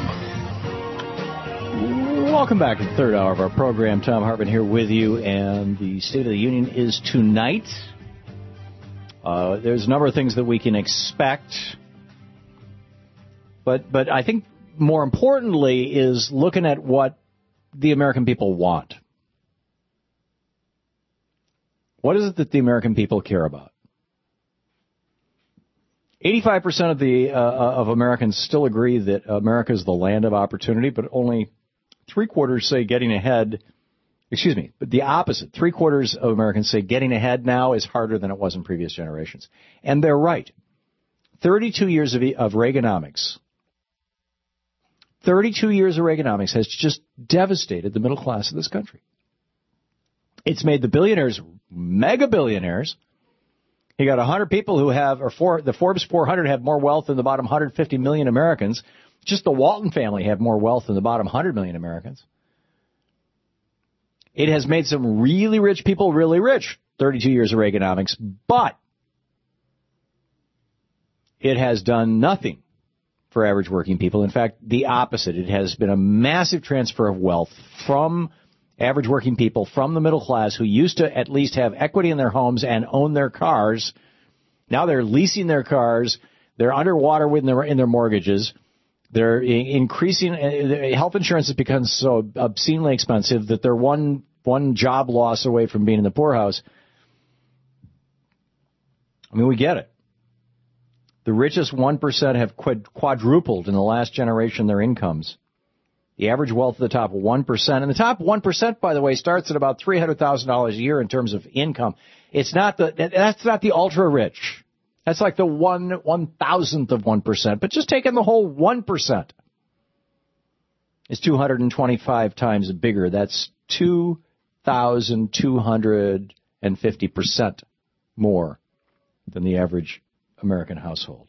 Welcome back to the third hour of our program. Thom Hartmann here with you, and the State of the Union is tonight. Uh, there's a number of things that we can expect, but but I think more importantly is looking at what the American people want. What is it that the American people care about? eighty-five percent of the uh, of Americans still agree that America is the land of opportunity, but only three quarters say getting ahead. Excuse me, but the opposite. Three quarters of Americans say getting ahead now is harder than it was in previous generations, and they're right. Thirty-two years of, of Reaganomics. Thirty-two years of Reaganomics has just devastated the middle class of this country. It's made the billionaires mega billionaires. You got one hundred people who have, or four, the Forbes four hundred have more wealth than the bottom one hundred fifty million Americans. Just the Walton family have more wealth than the bottom one hundred million Americans. It has made some really rich people really rich, thirty-two years of Reaganomics, but it has done nothing for average working people. In fact, the opposite. It has been a massive transfer of wealth from average working people, from the middle class, who used to at least have equity in their homes and own their cars. Now they're leasing their cars. They're underwater with their, in their mortgages. They're increasing. Health insurance has become so obscenely expensive that they're one one job loss away from being in the poorhouse. I mean, we get it. The richest one percent have quadrupled in the last generation their incomes. The average wealth of the top one percent, and the top one percent, by the way, starts at about three hundred thousand dollars a year in terms of income. It's not the that's not the ultra rich. That's like the one one thousandth of one percent. But just taking the whole one percent is two hundred twenty-five times bigger. That's two thousand two hundred fifty percent more than the average American household.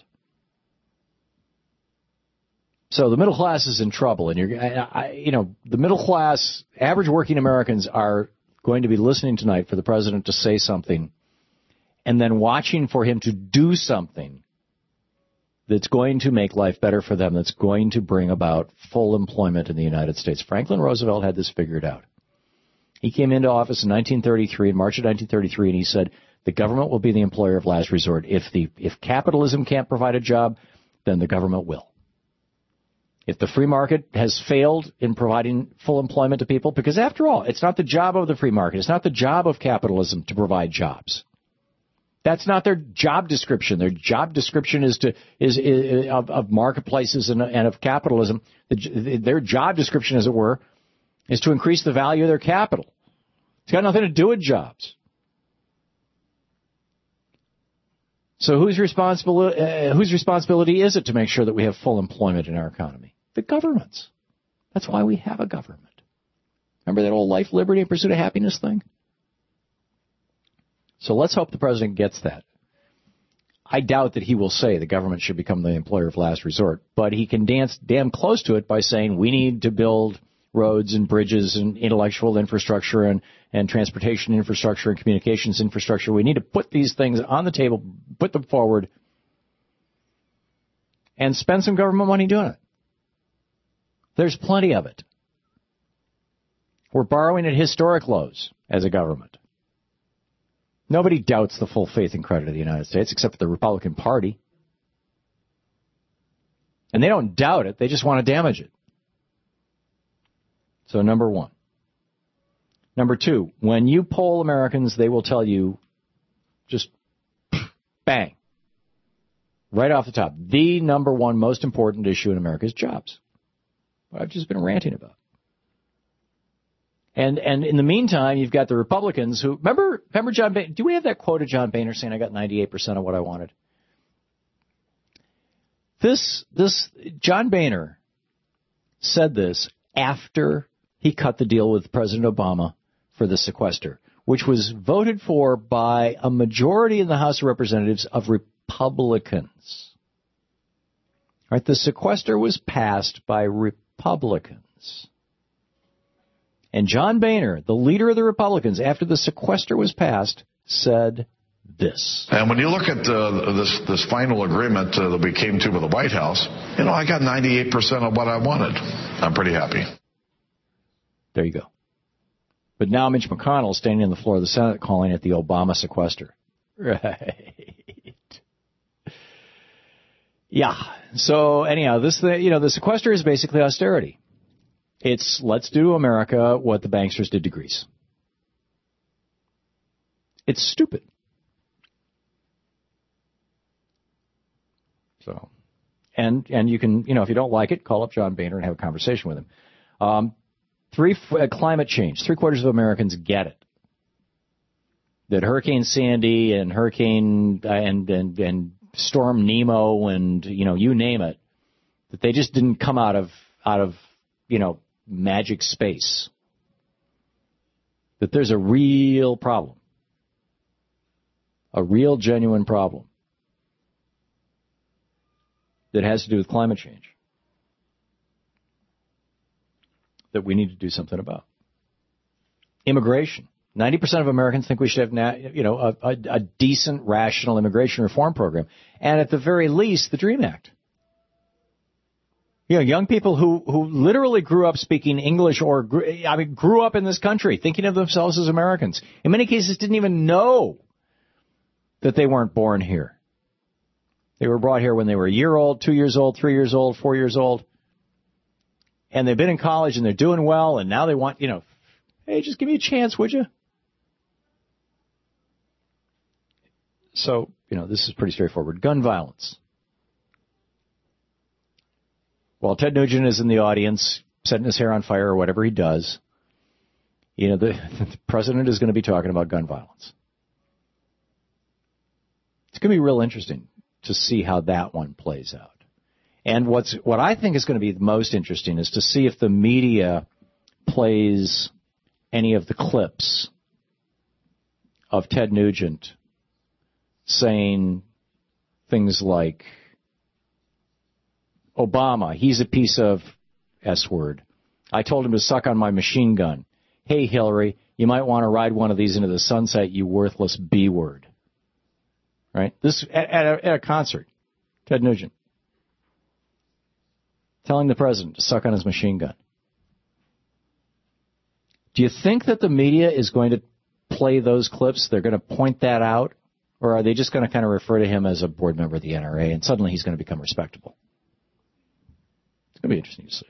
So the middle class is in trouble, and you're, I, I, you know, the middle class, average working Americans are going to be listening tonight for the president to say something, and then watching for him to do something that's going to make life better for them, that's going to bring about full employment in the United States. Franklin Roosevelt had this figured out. He came into office in nineteen thirty-three, in March of nineteen thirty-three, and he said, the government will be the employer of last resort. If the if capitalism can't provide a job, then the government will. If the free market has failed in providing full employment to people, because after all, it's not the job of the free market, it's not the job of capitalism to provide jobs. That's not their job description. Their job description is to is, is of, of marketplaces and, and of capitalism. The, their job description, as it were, is to increase the value of their capital. It's got nothing to do with jobs. So whose responsibility, uh, whose responsibility is it to make sure that we have full employment in our economy? The government's. That's why we have a government. Remember that old life, liberty, and pursuit of happiness thing? So let's hope the president gets that. I doubt that he will say the government should become the employer of last resort, but he can dance damn close to it by saying we need to build roads and bridges and intellectual infrastructure and, and transportation infrastructure and communications infrastructure. We need to put these things on the table, put them forward, and spend some government money doing it. There's plenty of it. We're borrowing at historic lows as a government. Nobody doubts the full faith and credit of the United States except for the Republican Party. And they don't doubt it. They just want to damage it. So number one. Number two, when you poll Americans, they will tell you just bang, right off the top, the number one most important issue in America is jobs. What I've just been ranting about. And and in the meantime, you've got the Republicans who, remember, remember John Boehner? Do we have that quote of John Boehner saying I got ninety-eight percent of what I wanted? This, this, John Boehner said this after he cut the deal with President Obama for the sequester, which was voted for by a majority in the House of Representatives of Republicans. All right, the sequester was passed by Republicans. And John Boehner, the leader of the Republicans, after the sequester was passed, said this. And when you look at uh, this this final agreement uh, that we came to with the White House, you know, I got ninety-eight percent of what I wanted. I'm pretty happy. There you go. But now Mitch McConnell is standing on the floor of the Senate calling it the Obama sequester. Right. Yeah. So anyhow, this, you know, the sequester is basically austerity. It's let's do to America what the banksters did to Greece. It's stupid. So, and and you can, you know, if you don't like it, call up John Boehner and have a conversation with him. Um, three uh, climate change. Three quarters of Americans get it. That Hurricane Sandy and Hurricane uh, and and and Storm Nemo and you know you name it, that they just didn't come out of out of you know magic space. That there's a real problem, a real genuine problem that has to do with climate change. that we need to do something about. Immigration. ninety percent of Americans think we should have, na- you know, a, a, a decent, rational immigration reform program. And at the very least, the DREAM Act. You know, young people who, who literally grew up speaking English or, grew, I mean, grew up in this country thinking of themselves as Americans. In many cases, didn't even know that they weren't born here. They were brought here when they were a year old, two years old, three years old, four years old. And they've been in college and they're doing well. And now they want, you know, hey, just give me a chance, would you? So, you know, this is pretty straightforward. Gun violence. While Ted Nugent is in the audience, setting his hair on fire or whatever he does, you know, the, the president is going to be talking about gun violence. It's going to be real interesting to see how that one plays out. And what's what I think is going to be most interesting is to see if the media plays any of the clips of Ted Nugent saying things like, Obama, he's a piece of S word. I told him to suck on my machine gun. Hey, Hillary, you might want to ride one of these into the sunset, you worthless B word. Right? This at, at, a, at a concert. Ted Nugent telling the president to suck on his machine gun. Do you think that the media is going to play those clips? They're going to point that out? Or are they just going to kind of refer to him as a board member of the N R A and suddenly he's going to become respectable? It's going to be interesting to see.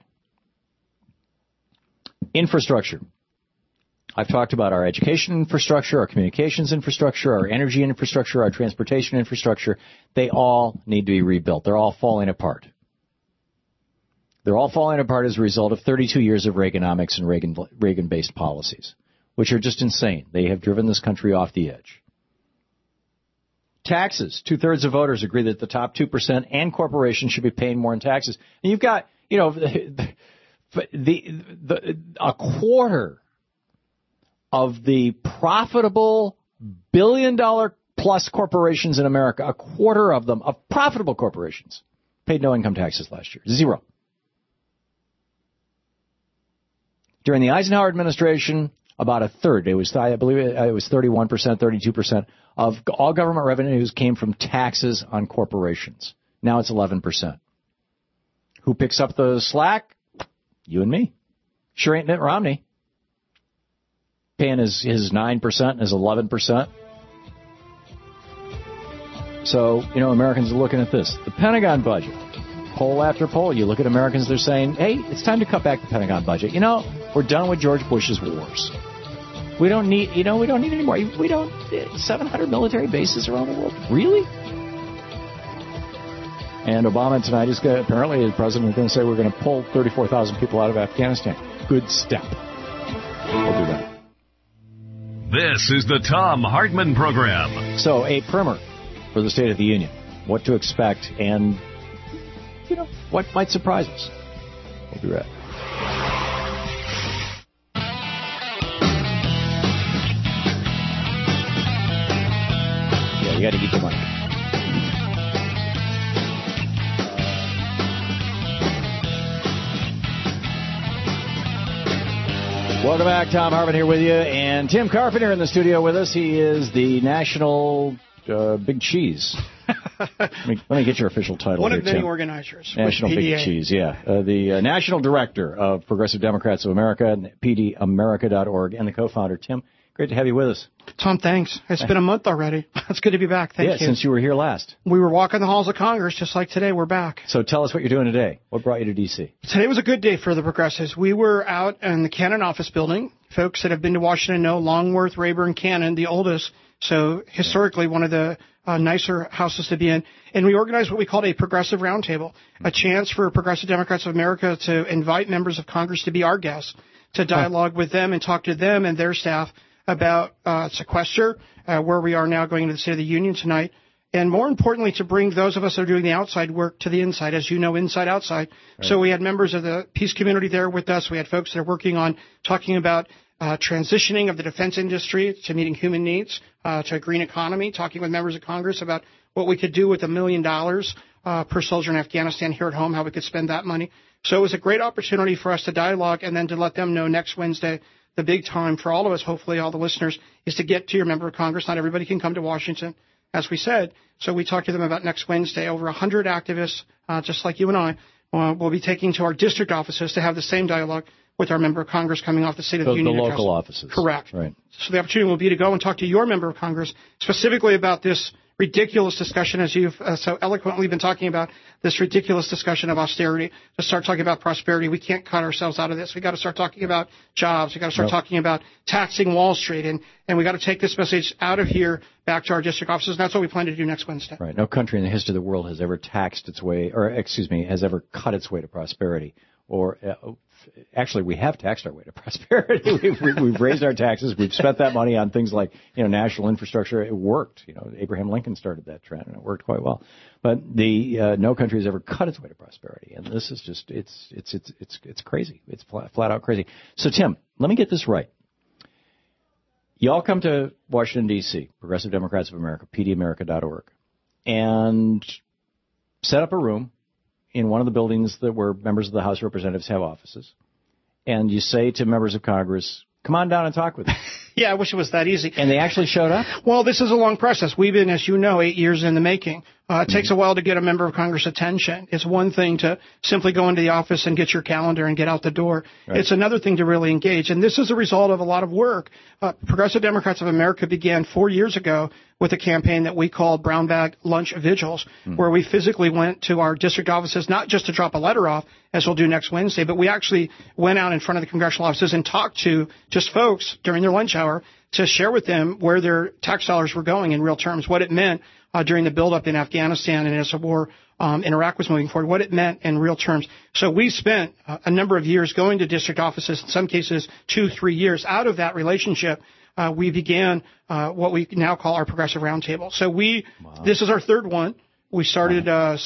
Infrastructure. I've talked about our education infrastructure, our communications infrastructure, our energy infrastructure, our transportation infrastructure. They all need to be rebuilt. They're all falling apart. They're all falling apart as a result of thirty-two years of Reaganomics and Reagan, Reagan-based policies, which are just insane. They have driven this country off the edge. Taxes. Two-thirds of voters agree that the top two percent and corporations should be paying more in taxes. And you've got, you know, the, the, the a quarter of the profitable billion-dollar-plus corporations in America, a quarter of them, of profitable corporations, paid no income taxes last year. Zero. During the Eisenhower administration, about a third, it was, I believe it was thirty-one percent, thirty-two percent of all government revenues came from taxes on corporations. Now it's eleven percent. Who picks up the slack? You and me. Sure ain't Mitt Romney. Paying his, his nine percent and his eleven percent. So, you know, Americans are looking at this. The Pentagon budget. Poll after poll, you look at Americans, they're saying, hey, it's time to cut back the Pentagon budget. You know, we're done with George Bush's wars. We don't need, you know, we don't need any more. We don't, seven hundred military bases around the world. Really? And Obama tonight is going to, apparently the president is going to say we're going to pull thirty-four thousand people out of Afghanistan. Good step. We'll do that. This is the Thom Hartmann Program. So, a primer for the State of the Union. What to expect and, you know, what might surprise us. We'll be right back. Yeah, you got to get your money. Welcome back. Thom Hartmann here with you. And Tim Carpenter in the studio with us. He is the National uh, Big Cheese. let, me, let me get your official title. One here, of many Tim. organizers. National Big Cheese, yeah. Uh, the uh, National Director of Progressive Democrats of America, and P D America dot org, and the co-founder. Tim, great to have you with us. Tom, thanks. It's been a month already. It's good to be back. Thank yeah, you. Since you were here last. We were walking the halls of Congress just like today. We're back. So tell us what you're doing today. What brought you to D C? Today was a good day for the progressives. We were out in the Cannon office building. Folks that have been to Washington know Longworth, Rayburn, Cannon, the oldest. So historically one of the uh, nicer houses to be in. And we organized what we called a progressive roundtable, a chance for Progressive Democrats of America to invite members of Congress to be our guests, to dialogue huh. with them and talk to them and their staff about uh, sequester, uh, where we are now going into the State of the Union tonight, and more importantly, to bring those of us that are doing the outside work to the inside, as you know, inside, outside. Right. So we had members of the peace community there with us. We had folks that are working on talking about uh, transitioning of the defense industry to meeting human needs, uh, to a green economy, talking with members of Congress about what we could do with a million dollars uh, per soldier in Afghanistan here at home, how we could spend that money. So it was a great opportunity for us to dialogue and then to let them know next Wednesday, the big time for all of us, hopefully all the listeners, is to get to your member of Congress. Not everybody can come to Washington, as we said. So we talked to them about next Wednesday. Over one hundred activists, uh, just like you and I, uh, will be taking to our district offices to have the same dialogue with our member of Congress coming off the State of the, the Union The address. local offices. Correct. Right. So the opportunity will be to go and talk to your member of Congress specifically about this ridiculous discussion, as you've uh, so eloquently been talking about, this ridiculous discussion of austerity, to start talking about prosperity. We can't cut ourselves out of this. We've got to start talking about jobs. We've got to start nope. talking about taxing Wall Street. And, and we've got to take this message out of here back to our district offices. And that's what we plan to do next Wednesday. Right. No country in the history of the world has ever taxed its way, or excuse me, has ever cut its way to prosperity. Or uh, actually, we have taxed our way to prosperity. we've, we've raised our taxes. We've spent that money on things like, you know, national infrastructure. It worked. You know, Abraham Lincoln started that trend, and it worked quite well. But the uh, no country has ever cut its way to prosperity, and this is just it's it's it's it's it's crazy. It's flat, flat out crazy. So, Tim, let me get this right. Y'all come to Washington, D C, Progressive Democrats of America, P D America dot org, and set up a room in one of the buildings that where members of the House of Representatives have offices, and you say to members of Congress, come on down and talk with me. Yeah, I wish it was that easy. And they actually showed up? Well, this is a long process. We've been, as you know, eight years in the making. Uh, it mm-hmm. takes a while to get a member of Congress' attention. It's one thing to simply go into the office and get your calendar and get out the door. Right. It's another thing to really engage. And this is a result of a lot of work. Uh, Progressive Democrats of America began four years ago with a campaign that we called Brown Bag Lunch Vigils, mm-hmm. where we physically went to our district offices, not just to drop a letter off, as we'll do next Wednesday, but we actually went out in front of the congressional offices and talked to just folks during their lunch hour to share with them where their tax dollars were going in real terms, what it meant uh, during the buildup in Afghanistan and as the war um, in Iraq was moving forward, what it meant in real terms. So we spent uh, a number of years going to district offices, in some cases two, three years. Out of that relationship, uh, we began uh, what we now call our Progressive Roundtable. So we, wow. this is our third one. We started uh,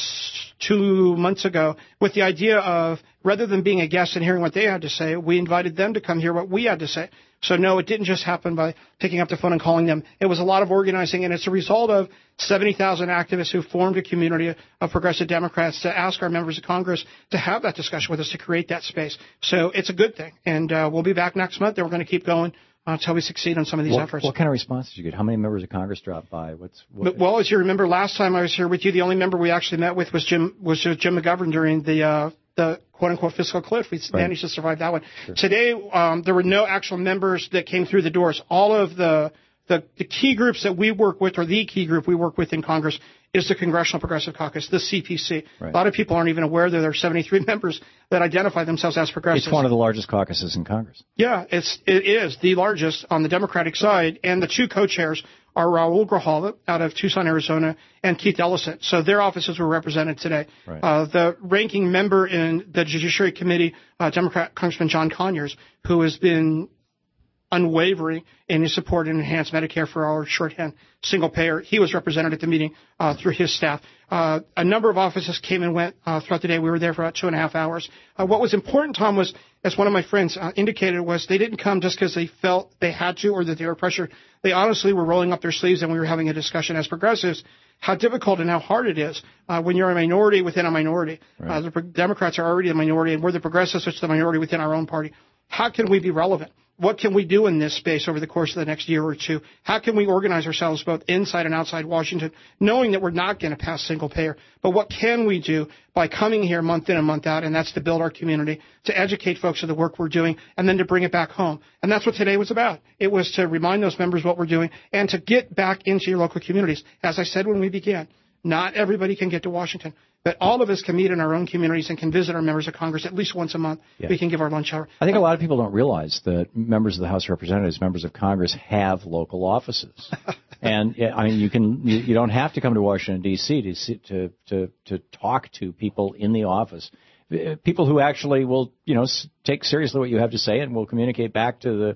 two months ago with the idea of, rather than being a guest and hearing what they had to say, we invited them to come hear what we had to say. So, no, it didn't just happen by picking up the phone and calling them. It was a lot of organizing, and it's a result of seventy thousand activists who formed a community of progressive Democrats to ask our members of Congress to have that discussion with us to create that space. So it's a good thing, and uh, we'll be back next month, and we're going to keep going uh, until we succeed on some of these what, efforts. What kind of response did you get? How many members of Congress dropped by? What's what? Well, as you remember, last time I was here with you, the only member we actually met with was Jim was Jim McGovern during the uh, the quote-unquote fiscal cliff. We right. managed to survive that one. Sure. Today, um, there were no actual members that came through the doors. All of the, the the key groups that we work with, or the key group we work with in Congress, is the Congressional Progressive Caucus, the C P C. Right. A lot of people aren't even aware that there are seventy-three members that identify themselves as progressives. It's one of the largest caucuses in Congress. Yeah, it's, it is the largest on the Democratic side, and the two co-chairs are Raul Grijalva out of Tucson, Arizona, and Keith Ellison. So their offices were represented today. Right. Uh, the ranking member in the Judiciary Committee, uh, Democrat Congressman John Conyers, who has been unwavering in his support and enhanced Medicare for our shorthand single payer. He was represented at the meeting uh, through his staff. Uh, a number of offices came and went uh, throughout the day. We were there for about two and a half hours. Uh, what was important, Tom, was, as one of my friends uh, indicated, was they didn't come just because they felt they had to or that they were pressured. They honestly were rolling up their sleeves, and we were having a discussion as progressives how difficult and how hard it is uh, when you're a minority within a minority. Right. Uh, the Democrats are already a minority, and we're the progressives, which is the minority within our own party. How can we be relevant? What can we do in this space over the course of the next year or two? How can we organize ourselves both inside and outside Washington, knowing that we're not going to pass single payer? But what can we do by coming here month in and month out, and that's to build our community, to educate folks of the work we're doing, and then to bring it back home. And that's what today was about. It was to remind those members what we're doing and to get back into your local communities. As I said when we began, not everybody can get to Washington, but all of us can meet in our own communities and can visit our members of Congress at least once a month. Yeah. We can give our lunch hour. I think a lot of people don't realize that members of the House of Representatives, members of Congress, have local offices. And I mean, you can you, you don't have to come to Washington D C to see, to to to talk to people in the office, people who actually will you know take seriously what you have to say and will communicate back to the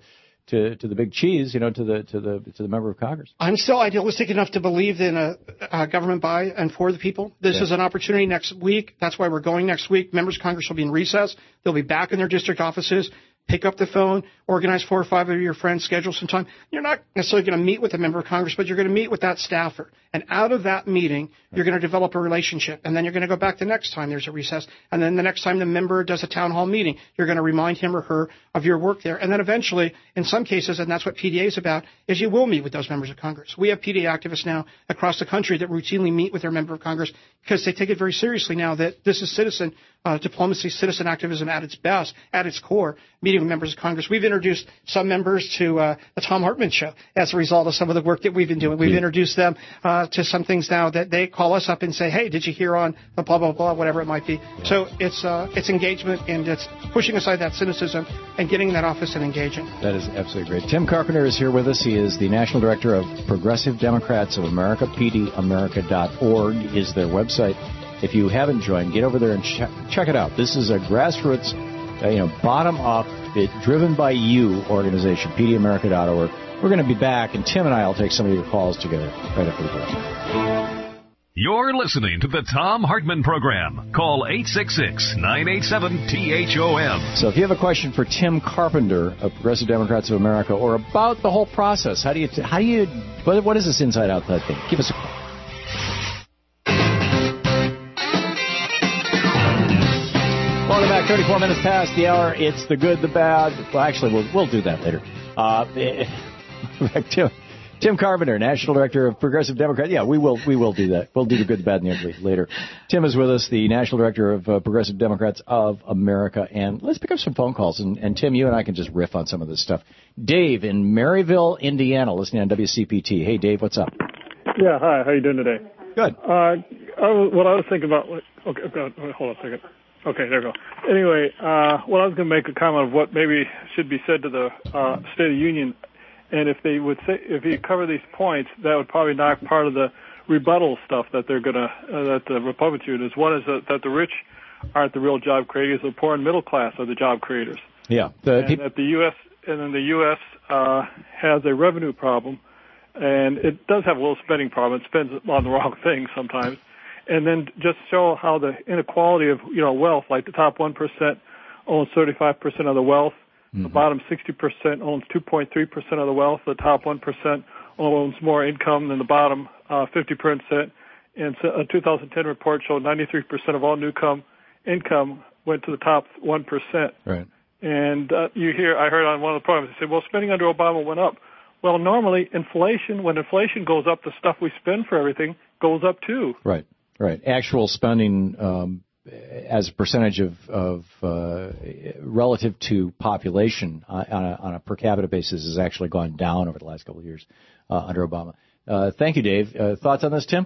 to, to the big cheese, you know, to the to the to the member of Congress. I'm still idealistic enough to believe in a, a government by and for the people. This Yeah. is an opportunity next week. That's why we're going next week. Members of Congress will be in recess. They'll be back in their district offices. Pick up the phone, organize four or five of your friends, schedule some time. You're not necessarily going to meet with a member of Congress, but you're going to meet with that staffer. And out of that meeting, you're going to develop a relationship. And then you're going to go back the next time there's a recess. And then the next time the member does a town hall meeting, you're going to remind him or her of your work there. And then eventually, in some cases, and that's what P D A is about, is you will meet with those members of Congress. We have P D A activists now across the country that routinely meet with their member of Congress because they take it very seriously now that this is citizen uh, diplomacy, citizen activism at its best, at its core, meeting with members of Congress. We've introduced some members to uh, the Tom Hartman Show as a result of some of the work that we've been doing. We've Yeah. introduced them uh, to some things now that they call us up and say, hey, did you hear on the blah, blah, blah, whatever it might be. So it's uh, it's engagement, and it's pushing aside that cynicism and getting in that office and engaging. That is absolutely great. Tim Carpenter is here with us. He is the National Director of Progressive Democrats of America. P D America dot org is their website. If you haven't joined, get over there and check, check it out. This is a grassroots, uh, you know, bottom-up, it, driven by you organization, P D America dot org. We're going to be back, and Tim and I will take some of your calls together right after the break. You're listening to the Tom Hartman Program. Call eight six six, nine eight seven, T H O M. So if you have a question for Tim Carpenter of Progressive Democrats of America or about the whole process, how do you, how do you, what, what is this inside-outside thing? Give us a call. Welcome back. thirty-four minutes past the hour. It's the good, the bad. Well, actually, we'll we'll do that later. Uh, Tim, Tim Carpenter, National Director of Progressive Democrats. Yeah, we will we will do that. We'll do the good, the bad, and the ugly later. Tim is with us, the National Director of uh, Progressive Democrats of America. And let's pick up some phone calls. And, and Tim, you and I can just riff on some of this stuff. Dave in Maryville, Indiana, listening on W C P T. Hey, Dave, what's up? Yeah, hi. How you doing today? Good. Uh, I was, what I was thinking about. Okay, okay, hold on a second. Okay, there we go. Anyway, uh, well, I was going to make a comment of what maybe should be said to the uh, State of the Union, and if they would say, if you cover these points, that would probably knock part of the rebuttal stuff that they're going to, uh, that the Republicans do. Is one is that, that the rich aren't the real job creators; the poor and middle class are the job creators. Yeah, the and peop- that the U S and then the U S uh, has a revenue problem, and it does have a little spending problem. It spends on the wrong things sometimes. And then just show how the inequality of, you know, wealth, like the top one percent owns thirty-five percent of the wealth, mm-hmm. the bottom sixty percent owns two point three percent of the wealth, the top one percent owns more income than the bottom uh, fifty percent. And so a two thousand ten report showed ninety-three percent of all new com- income went to the top one percent. Right. And uh, you hear, I heard on one of the programs, they said, well, spending under Obama went up. Well, normally inflation, when inflation goes up, the stuff we spend for everything goes up too. Right. Right. Actual spending um, as a percentage of, of uh, relative to population on a, on a per capita basis has actually gone down over the last couple of years uh, under Obama. Uh, thank you, Dave. Uh, thoughts on this, Tim?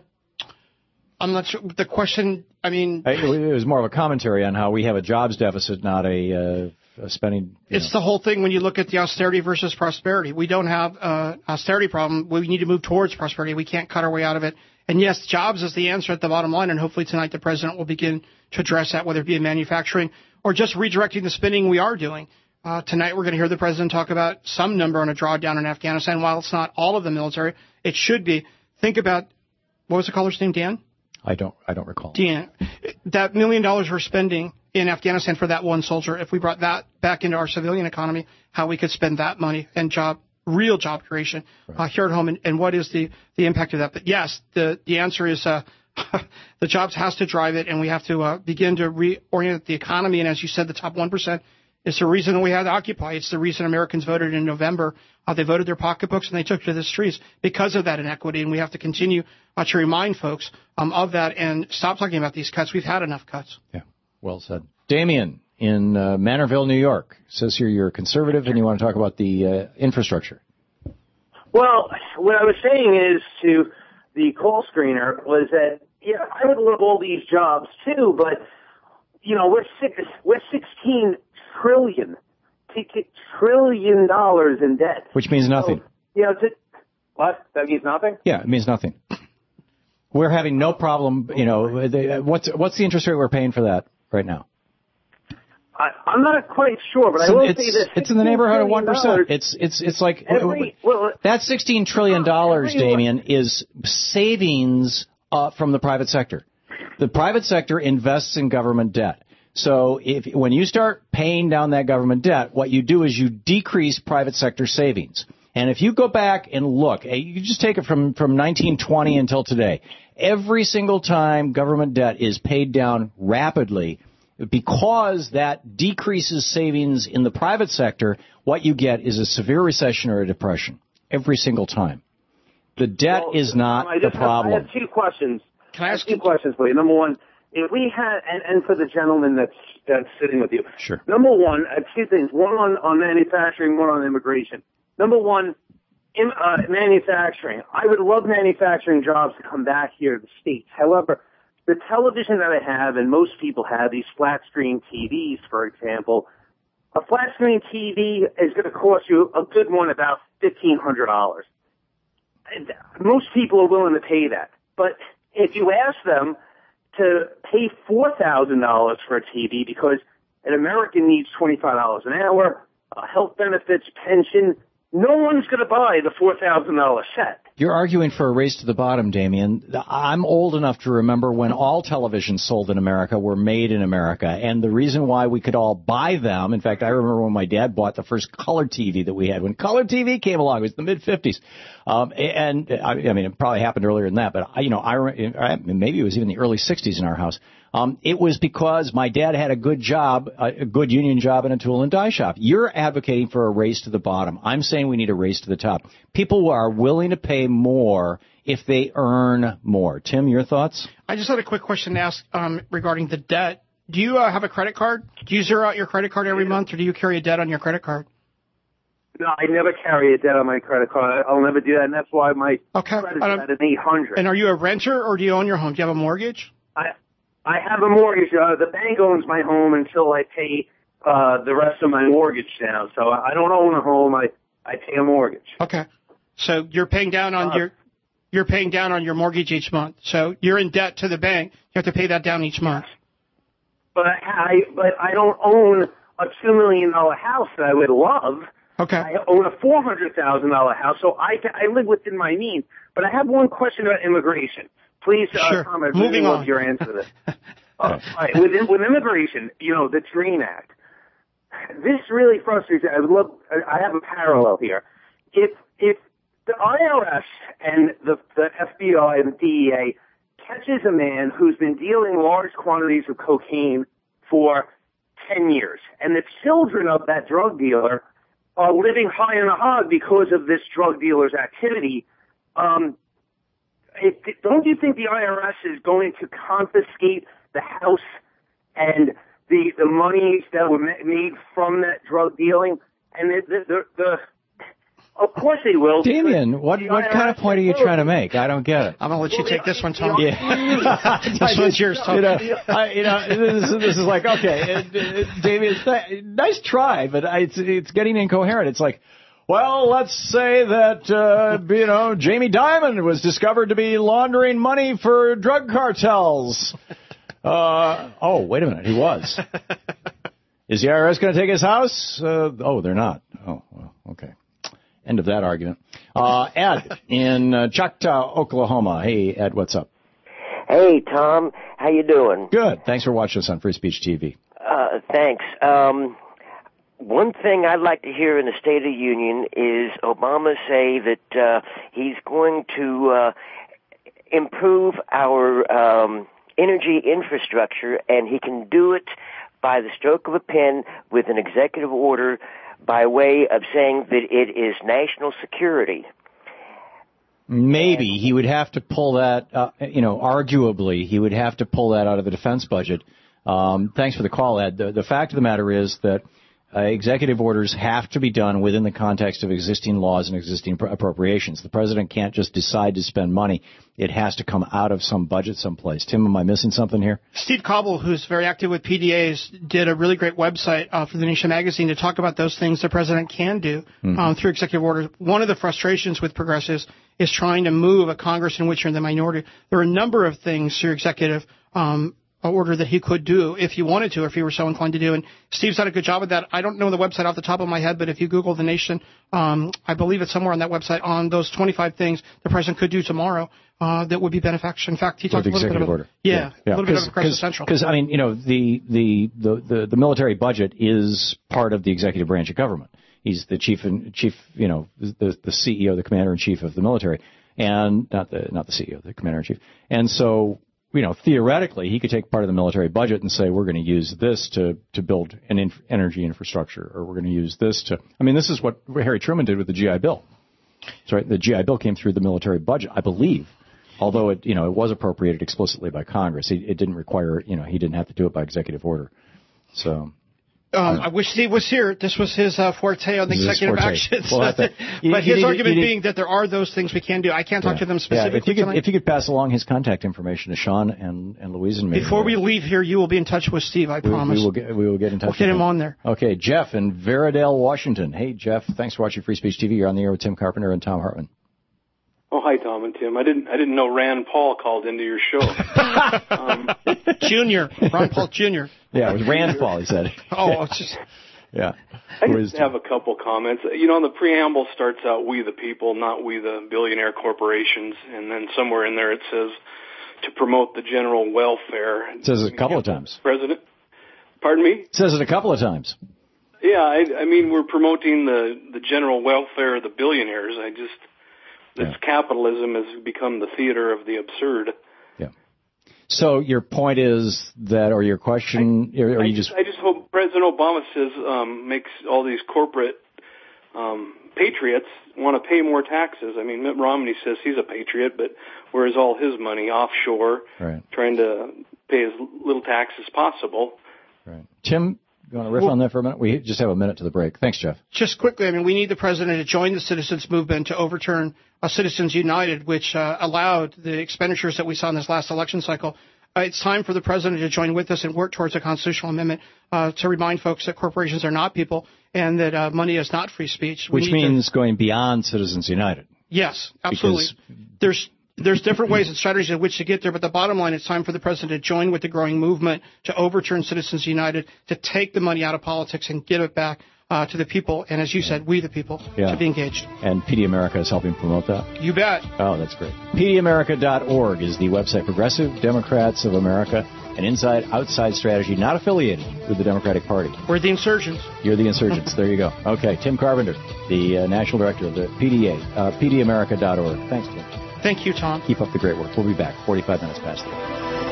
I'm not sure. The question, I mean... It was more of a commentary on how we have a jobs deficit, not a, uh, a spending... It's know. the whole thing when you look at the austerity versus prosperity. We don't have an austerity problem. We need to move towards prosperity. We can't cut our way out of it. And yes, jobs is the answer at the bottom line, and hopefully tonight the president will begin to address that, whether it be in manufacturing or just redirecting the spending we are doing. Uh, tonight we're going to hear the president talk about some number on a drawdown in Afghanistan. While it's not all of the military, it should be. Think about, what was the caller's name, Dan? I don't I don't recall. Dan, that million dollars we're spending in Afghanistan for that one soldier, if we brought that back into our civilian economy, how we could spend that money and job real job creation right. uh, here at home, and, and what is the, the impact of that. But yes, the, the answer is uh, the jobs has to drive it, and we have to uh, begin to reorient the economy. And as you said, the top one percent is the reason we had Occupy. It's the reason Americans voted in November. Uh, they voted their pocketbooks, and they took to the streets because of that inequity. And we have to continue uh, to remind folks um, of that and stop talking about these cuts. We've had enough cuts. Yeah, well said. Damien in uh, Manorville, New York. It says here you're a conservative and you want to talk about the uh, infrastructure. Well, what I was saying is to the call screener was that, yeah, I would love all these jobs too, but, you know, we're six, we're sixteen trillion, trillion dollars in debt. Which means nothing. So, you know, to, what? That means nothing? Yeah, it means nothing. We're having no problem, you know, the, what's, what's the interest rate we're paying for that right now? I, I'm not quite sure, but I will it's, say this. It's in the neighborhood of one percent. It's, it's, it's like, every, well, that sixteen trillion dollars, Damien, is savings uh, from the private sector. The private sector invests in government debt. So if when you start paying down that government debt, what you do is you decrease private sector savings. And if you go back and look, you just take it from, from nineteen twenty until today, every single time government debt is paid down rapidly, because that decreases savings in the private sector, what you get is a severe recession or a depression every single time. The debt well, is not I the just problem. Have, I have two questions. Can I ask two questions for you? Number one, if we had, and, and for the gentleman that's that's sitting with you. Sure. Number one, I have two things. One on, on manufacturing, one on immigration. Number one, in uh, manufacturing. I would love manufacturing jobs to come back here to the States. However, the television that I have, and most people have, these flat screen T Vs, for example, a flat screen T V is going to cost you a good one about fifteen hundred dollars. Most people are willing to pay that. But if you ask them to pay four thousand dollars for a T V because an American needs twenty-five dollars an hour, uh, health benefits, pension, no one's going to buy the four thousand dollars set. You're arguing for a race to the bottom, Damien. I'm old enough to remember when all televisions sold in America were made in America. And the reason why we could all buy them, in fact, I remember when my dad bought the first color T V that we had. When color T V came along, it was the mid-fifties. Um, and, I mean, it probably happened earlier than that, but, I, you know, I maybe it was even the early sixties in our house. Um, it was because my dad had a good job, a good union job in a tool and die shop. You're advocating for a race to the bottom. I'm saying we need a race to the top. People are willing to pay more if they earn more. Tim, your thoughts? I just had a quick question to ask um, regarding the debt. Do you uh, have a credit card? Do you zero out your credit card every month, or do you carry a debt on your credit card? No, I never carry a debt on my credit card. I'll never do that, and that's why my okay. credit's um, at an eight hundred. And are you a renter, or do you own your home? Do you have a mortgage? I I have a mortgage. Uh, the bank owns my home until I pay uh, the rest of my mortgage down. So I don't own a home. I, I pay a mortgage. Okay. So you're paying down on uh, your you're paying down on your mortgage each month. So you're in debt to the bank. You have to pay that down each month. But I but I don't own a two million dollar house that I would love. Okay. I own a four hundred thousand dollar house, so I I live within my means. But I have one question about immigration. Please, uh, sure. Tom, I really Moving love on. your answer to this. uh, all right. with, with immigration, you know, the DREAM Act, this really frustrates me. I would love, I have a parallel here. If, if the I R S and the, the F B I and the D E A catches a man who's been dealing large quantities of cocaine for ten years, and the children of that drug dealer are living high in a hog because of this drug dealer's activity, um, It, don't you think the I R S is going to confiscate the house and the the monies that were made from that drug dealing? And the the, the, the of course they will. Damien, what what kind of point are you trying to make? I don't get it. I'm gonna let you take this one, Tom. Yeah, this one's yours, Tom. You know, I, you know this, this is like okay, it, it, Damien, th- nice try, but I, it's it's getting incoherent. It's like. Well, let's say that, uh, you know, Jamie Dimon was discovered to be laundering money for drug cartels. Uh, oh, wait a minute. He was. Is the I R S going to take his house? Uh, oh, they're not. Oh, well, okay. End of that argument. Uh, Ed in uh, Choctaw, Oklahoma. Hey, Ed, what's up? Hey, Tom. How you doing? Good. Thanks for watching us on Free Speech T V. Uh, thanks. Um... One thing I'd like to hear in the State of the Union is Obama say that uh, he's going to uh, improve our um, energy infrastructure, and he can do it by the stroke of a pen with an executive order by way of saying that it is national security. Maybe he would have to pull that, uh, you know, arguably he would have to pull that out of the defense budget. Um, thanks for the call, Ed. The, the fact of the matter is that Uh, executive orders have to be done within the context of existing laws and existing pro- appropriations. The president can't just decide to spend money. It has to come out of some budget someplace. Tim, am I missing something here? Steve Cobble, who's very active with P D As, did a really great website uh, for The Nation magazine to talk about those things the president can do mm-hmm. um, through executive orders. One of the frustrations with progressives is trying to move a Congress in which you're in the minority. There are a number of things through executive um order that he could do if he wanted to, if he were so inclined to do. And Steve's done a good job of that. I don't know the website off the top of my head, but if you Google The Nation, um, I believe it's somewhere on that website on those twenty-five things the president could do tomorrow uh, that would be beneficial. In fact, he talked a little bit about order. Yeah, yeah, a little bit of a crisis central. Because I mean, you know, the, the the the the military budget is part of the executive branch of government. He's the chief and chief, you know, the the C E O, the commander in chief of the military, and not the not the C E O, the commander in chief. And so, you know, theoretically, he could take part of the military budget and say, we're going to use this to, to build an inf- energy infrastructure, or we're going to use this to, I mean, this is what Harry Truman did with the G I Bill. That's right. The G I Bill came through the military budget, I believe, although it, you know, it was appropriated explicitly by Congress. It, it didn't require, you know, he didn't have to do it by executive order. So. Um, I wish Steve was here. This was his uh, forte on the executive actions. Well, to, you, but you his need, argument need, being that there are those things we can do. I can't talk yeah, to them specifically yeah, if you could, tonight. If you could pass along his contact information to Sean and, and Louise and me. Before we leave here, you will be in touch with Steve, I we, promise. We will get, we will get in touch we'll with get him. him on there. Okay, Jeff in Veradale, Washington. Hey, Jeff, thanks for watching Free Speech T V. You're on the air with Tim Carpenter and Tom Hartman. Oh, hi, Tom and Tim. I didn't I didn't know Rand Paul called into your show. um, Junior. Ron Paul Junior Yeah, it was Rand Paul, he said. oh, it's just... Yeah. I just have a couple comments. You know, the preamble starts out, we the people, not we the billionaire corporations. And then somewhere in there it says, to promote the general welfare. It says it a couple of times. President? Pardon me? It says it a couple of times. Yeah, I, I mean, we're promoting the, the general welfare of the billionaires. I just, this yeah. capitalism has become the theater of the absurd. Yeah. So your point is that, or your question, I, or I you just... I just hope President Obama says, um, makes all these corporate um, patriots want to pay more taxes. I mean, Mitt Romney says he's a patriot, but where's all his money? Offshore, right. Trying to pay as little tax as possible. Right. Tim, you want to riff well, on that for a minute? We just have a minute to the break. Thanks, Jeff. Just quickly, I mean, we need the president to join the citizens movement to overturn uh, Citizens United, which uh, allowed the expenditures that we saw in this last election cycle. Uh, it's time for the president to join with us and work towards a constitutional amendment uh, to remind folks that corporations are not people and that uh, money is not free speech. We which means to, going beyond Citizens United. Yes, absolutely. Because there's There's different ways and strategies in which to get there, but the bottom line, it's time for the president to join with the growing movement to overturn Citizens United, to take the money out of politics and give it back uh, to the people, and as you said, we the people, yeah. to be engaged. And P D America is helping promote that? You bet. Oh, that's great. P D America dot org is the website. Progressive Democrats of America, an inside-outside strategy not affiliated with the Democratic Party. We're the insurgents. You're the insurgents. There you go. Okay, Tim Carpenter, the uh, National Director of the P D A, uh, P D America dot org. Thanks, Tim. Thank you, Tom. Keep up the great work. We'll be back forty-five minutes past three.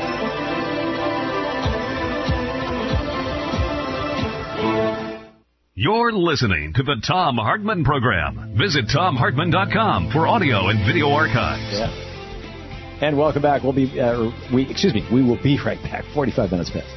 You're listening to the Tom Hartman Program. Visit tom hartman dot com for audio and video archives. Yeah. And welcome back. We'll be, uh, we, excuse me, we will be right back. forty-five minutes past.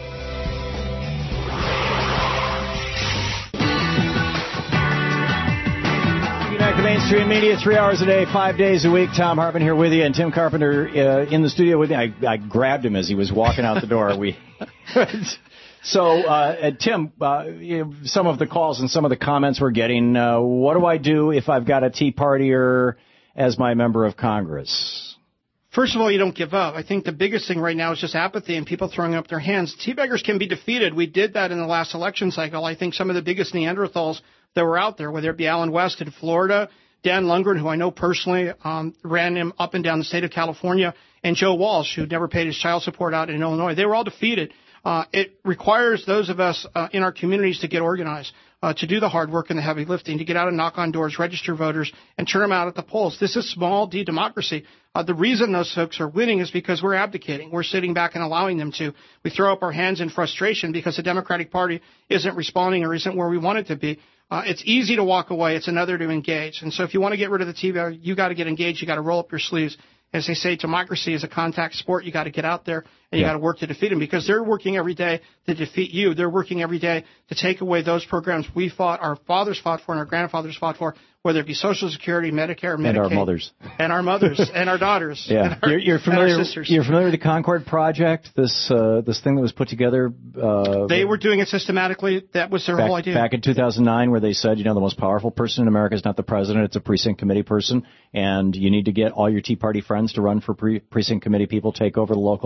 Back to mainstream media, three hours a day, five days a week. Tom Hartman here with you, and Tim Carpenter uh, in the studio with me. I, I grabbed him as he was walking out the door. We, so, uh, Tim, uh, you know, some of the calls and some of the comments we're getting. Uh, what do I do if I've got a Tea Partier as my member of Congress? First of all, you don't give up. I think the biggest thing right now is just apathy and people throwing up their hands. Teabaggers can be defeated. We did that in the last election cycle. I think some of the biggest Neanderthals that were out there, whether it be Alan West in Florida, Dan Lundgren, who I know personally, um, ran him up and down the state of California, and Joe Walsh, who never paid his child support out in Illinois. They were all defeated. Uh, it requires those of us uh, in our communities to get organized, uh, to do the hard work and the heavy lifting, to get out and knock on doors, register voters, and turn them out at the polls. This is small d democracy. Uh, the reason those folks are winning is because we're abdicating. We're sitting back and allowing them to. We throw up our hands in frustration because the Democratic Party isn't responding or isn't where we want it to be. Uh, it's easy to walk away. It's another to engage. And so if you want to get rid of the T V, you got to get engaged. You got to roll up your sleeves. As they say, democracy is a contact sport. You got to get out there and you yeah. got to work to defeat them because they're working every day to defeat you. They're working every day to take away those programs we fought, our fathers fought for, and our grandfathers fought for, whether it be Social Security, Medicare, Medicaid, and our mothers, and our mothers, and our daughters. Yeah, our, you're, you're familiar. sisters. You're familiar with the Concord Project? This uh, this thing that was put together. Uh, they were doing it systematically. That was their back, whole idea. Back in two thousand nine, where they said, you know, the most powerful person in America is not the president; it's a precinct committee person, and you need to get all your Tea Party friends to run for pre- precinct committee people, take over the local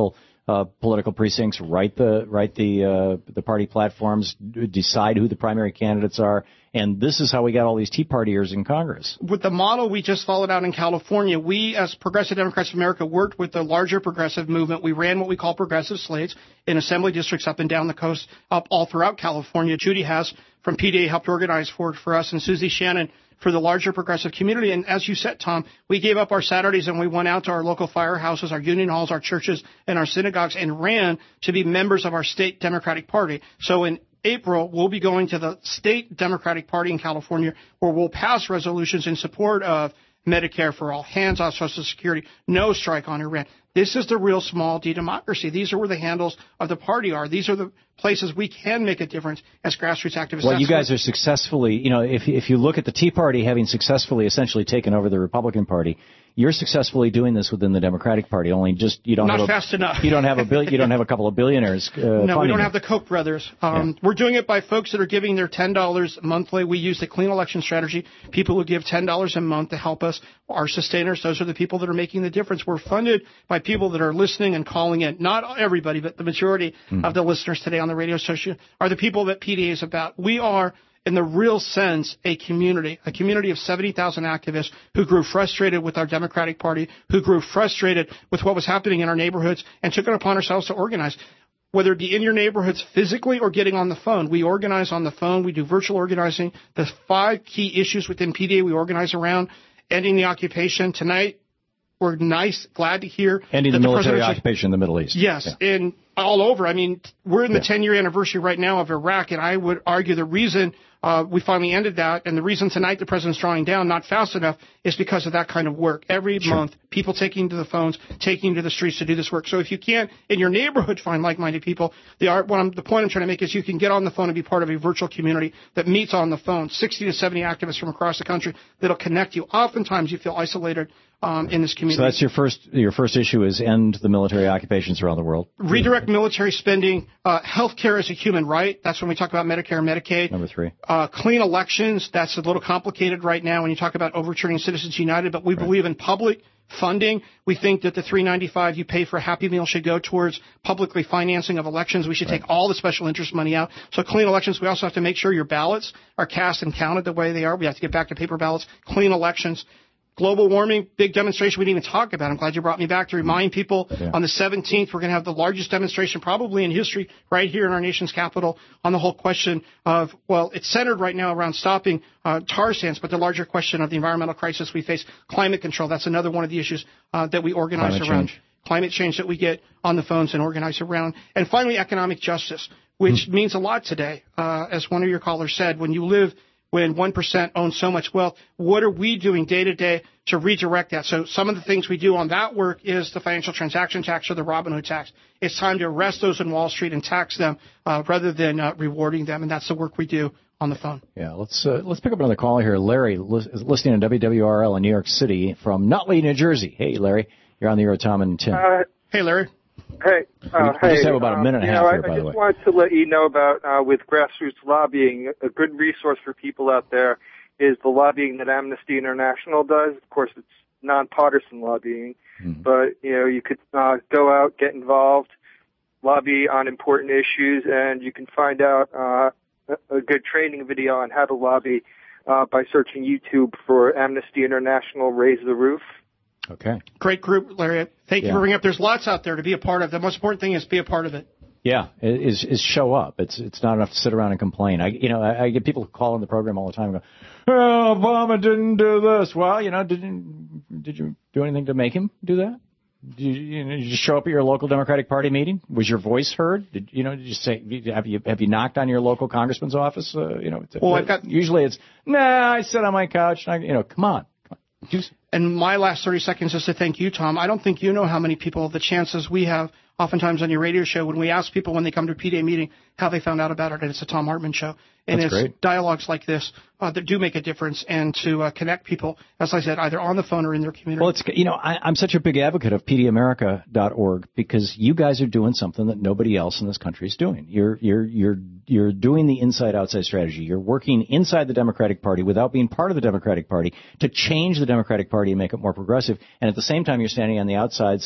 uh, political precincts, write the write the uh, the party platforms, decide who the primary candidates are, and this is how we got all these Tea Partiers in Congress. With the model we just followed out in California, we as Progressive Democrats of America worked with the larger progressive movement. We ran what we call progressive slates in assembly districts up and down the coast, up all throughout California. Judy Haas from P D A helped organize for for us, and Susie Shannon for the larger progressive community. And as you said, Tom, we gave up our Saturdays and we went out to our local firehouses, our union halls, our churches, and our synagogues and ran to be members of our state Democratic Party. So in April, we'll be going to the state Democratic Party in California where we'll pass resolutions in support of Medicare for all, hands off Social Security, no strike on Iran. This is the real small D democracy. These are where the handles of the party are. These are the places we can make a difference as grassroots activists. Well, That's you guys what, are successfully, you know, if if you look at the Tea Party having successfully essentially taken over the Republican Party, you're successfully doing this within the Democratic Party. Only just you don't Not have a, fast enough. You don't have a bill, you don't have a couple of billionaires. Uh, no, we don't it. have the Koch brothers. Um, yeah. We're doing it by folks that are giving their ten dollars monthly. We use the clean election strategy. People who give ten dollars a month to help us, our sustainers. Those are the people that are making the difference. We're funded by people that are listening and calling in. Not everybody, but the majority mm. of the listeners today on the radio station are the people that P D A is about. We are, in the real sense, a community, a community of seventy thousand activists who grew frustrated with our Democratic Party, who grew frustrated with what was happening in our neighborhoods and took it upon ourselves to organize. Whether it be in your neighborhoods physically or getting on the phone. We organize on the phone. We do virtual organizing. The five key issues within P D A we organize around: ending the occupation. Tonight, we're nice, glad to hear. Ending the military occupation in the Middle East. Yes, yeah. And all over. I mean, we're in the ten-year anniversary right now of Iraq, and I would argue the reason uh, we finally ended that, and the reason tonight the president's drawing down not fast enough, is because of that kind of work. Every sure. month, people taking to the phones, taking to the streets to do this work. So if you can't, in your neighborhood, find like-minded people, the, what I'm, the point I'm trying to make is you can get on the phone and be part of a virtual community that meets on the phone, sixty to seventy activists from across the country that'll connect you. Oftentimes, you feel isolated um, in this community. So that's your first your first issue is end the military occupations around the world. Redirect military spending. Uh, healthcare is a human right. That's when we talk about Medicare and Medicaid. Number three. Uh, clean elections. That's a little complicated right now when you talk about overturning Citizens United, but we right. believe in public funding. We think that the three ninety-five you pay for a Happy Meal should go towards publicly financing of elections. We should right. take all the special interest money out. So clean elections. We also have to make sure your ballots are cast and counted the way they are. We have to get back to paper ballots. Clean elections. Global warming, big demonstration we didn't even talk about. I'm glad you brought me back to remind people yeah. on the seventeenth we're going to have the largest demonstration probably in history right here in our nation's capital on the whole question of, well, it's centered right now around stopping uh, tar sands, but the larger question of the environmental crisis we face, climate control. That's another one of the issues uh, that we organize climate around. Change. Climate change that we get on the phones and organize around. And finally, economic justice, which mm. means a lot today. Uh, as one of your callers said, when you live when one percent owns so much wealth, what are we doing day to day to redirect that? So some of the things we do on that work is the financial transaction tax or the Robinhood tax. It's time to arrest those in Wall Street and tax them uh, rather than uh, rewarding them, and that's the work we do on the phone. Yeah, let's uh, let's pick up another call here. Larry is listening on W W R L in New York City from Nutley, New Jersey. Hey, Larry, you're on the air with Tom and Tim. Uh, hey, Larry. Hey, uh, we hey, just have about a minute and a half know, here, I, by I the way. just wanted to let you know about, uh, with grassroots lobbying, a good resource for people out there is the lobbying that Amnesty International does. Of course, it's nonpartisan lobbying, mm-hmm. but, you know, you could uh, go out, get involved, lobby on important issues, and you can find out uh, a, a good training video on how to lobby uh, by searching YouTube for Amnesty International Raise the Roof. Okay. Great group, Larry. Thank yeah. you for bringing up. There's lots out there to be a part of. The most important thing is be a part of it. Yeah, is is show up. It's it's not enough to sit around and complain. I you know I, I get people calling the program all the time and go, oh, Obama didn't do this. Well, you know, did you, did you do anything to make him do that? Did you, you, know, did you just show up at your local Democratic Party meeting? Was your voice heard? Did you know? Did you say have you have you knocked on your local congressman's office? Uh, you know, well, I've got usually it's nah. I sit on my couch. And I, you know, come on. Come on. Do And my last thirty seconds is to thank you, Tom. I don't think you know how many people, the chances we have oftentimes on your radio show when we ask people when they come to a P D A meeting how they found out about it, and it's a Tom Hartman show. And That's it's great. dialogues like this uh, that do make a difference and to uh, connect people, as I said, either on the phone or in their community. Well, it's you know, I, I'm such a big advocate of P D America dot org because you guys are doing something that nobody else in this country is doing. You're you're you're you're doing the inside-outside strategy. You're working inside the Democratic Party without being part of the Democratic Party to change the Democratic Party and make it more progressive. And at the same time, you're standing on the outside saying,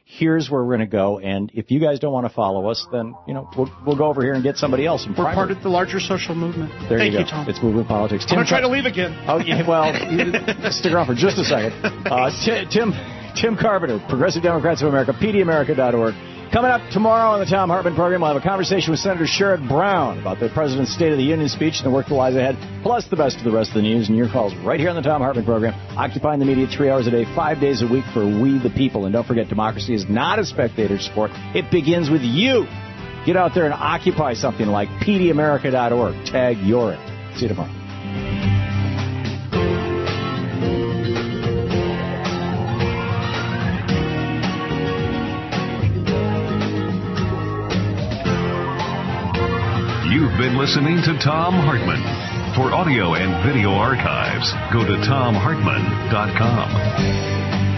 Here's where we're going to go. And if you guys don't want to follow us, then, you know, we'll, we'll go over here and get somebody else. In we're part of the larger social movement. There Thank you go. you, Tom. It's movement politics. Tim I'm going to try to leave again. Oh, yeah, well, stick around for just a second. Uh, T- Tim Tim Carpenter, Progressive Democrats of America, P D America dot org. Coming up tomorrow on the Tom Hartman program, we'll have a conversation with Senator Sherrod Brown about the President's State of the Union speech and the work that lies ahead, plus the best of the rest of the news and your calls right here on the Tom Hartman program, occupying the media three hours a day, five days a week for We the People. And don't forget, democracy is not a spectator sport. It begins with you. Get out there and occupy something like P D America dot org. Tag you're it. See you tomorrow. You've been listening to Tom Hartman. For audio and video archives, go to tom hartman dot com.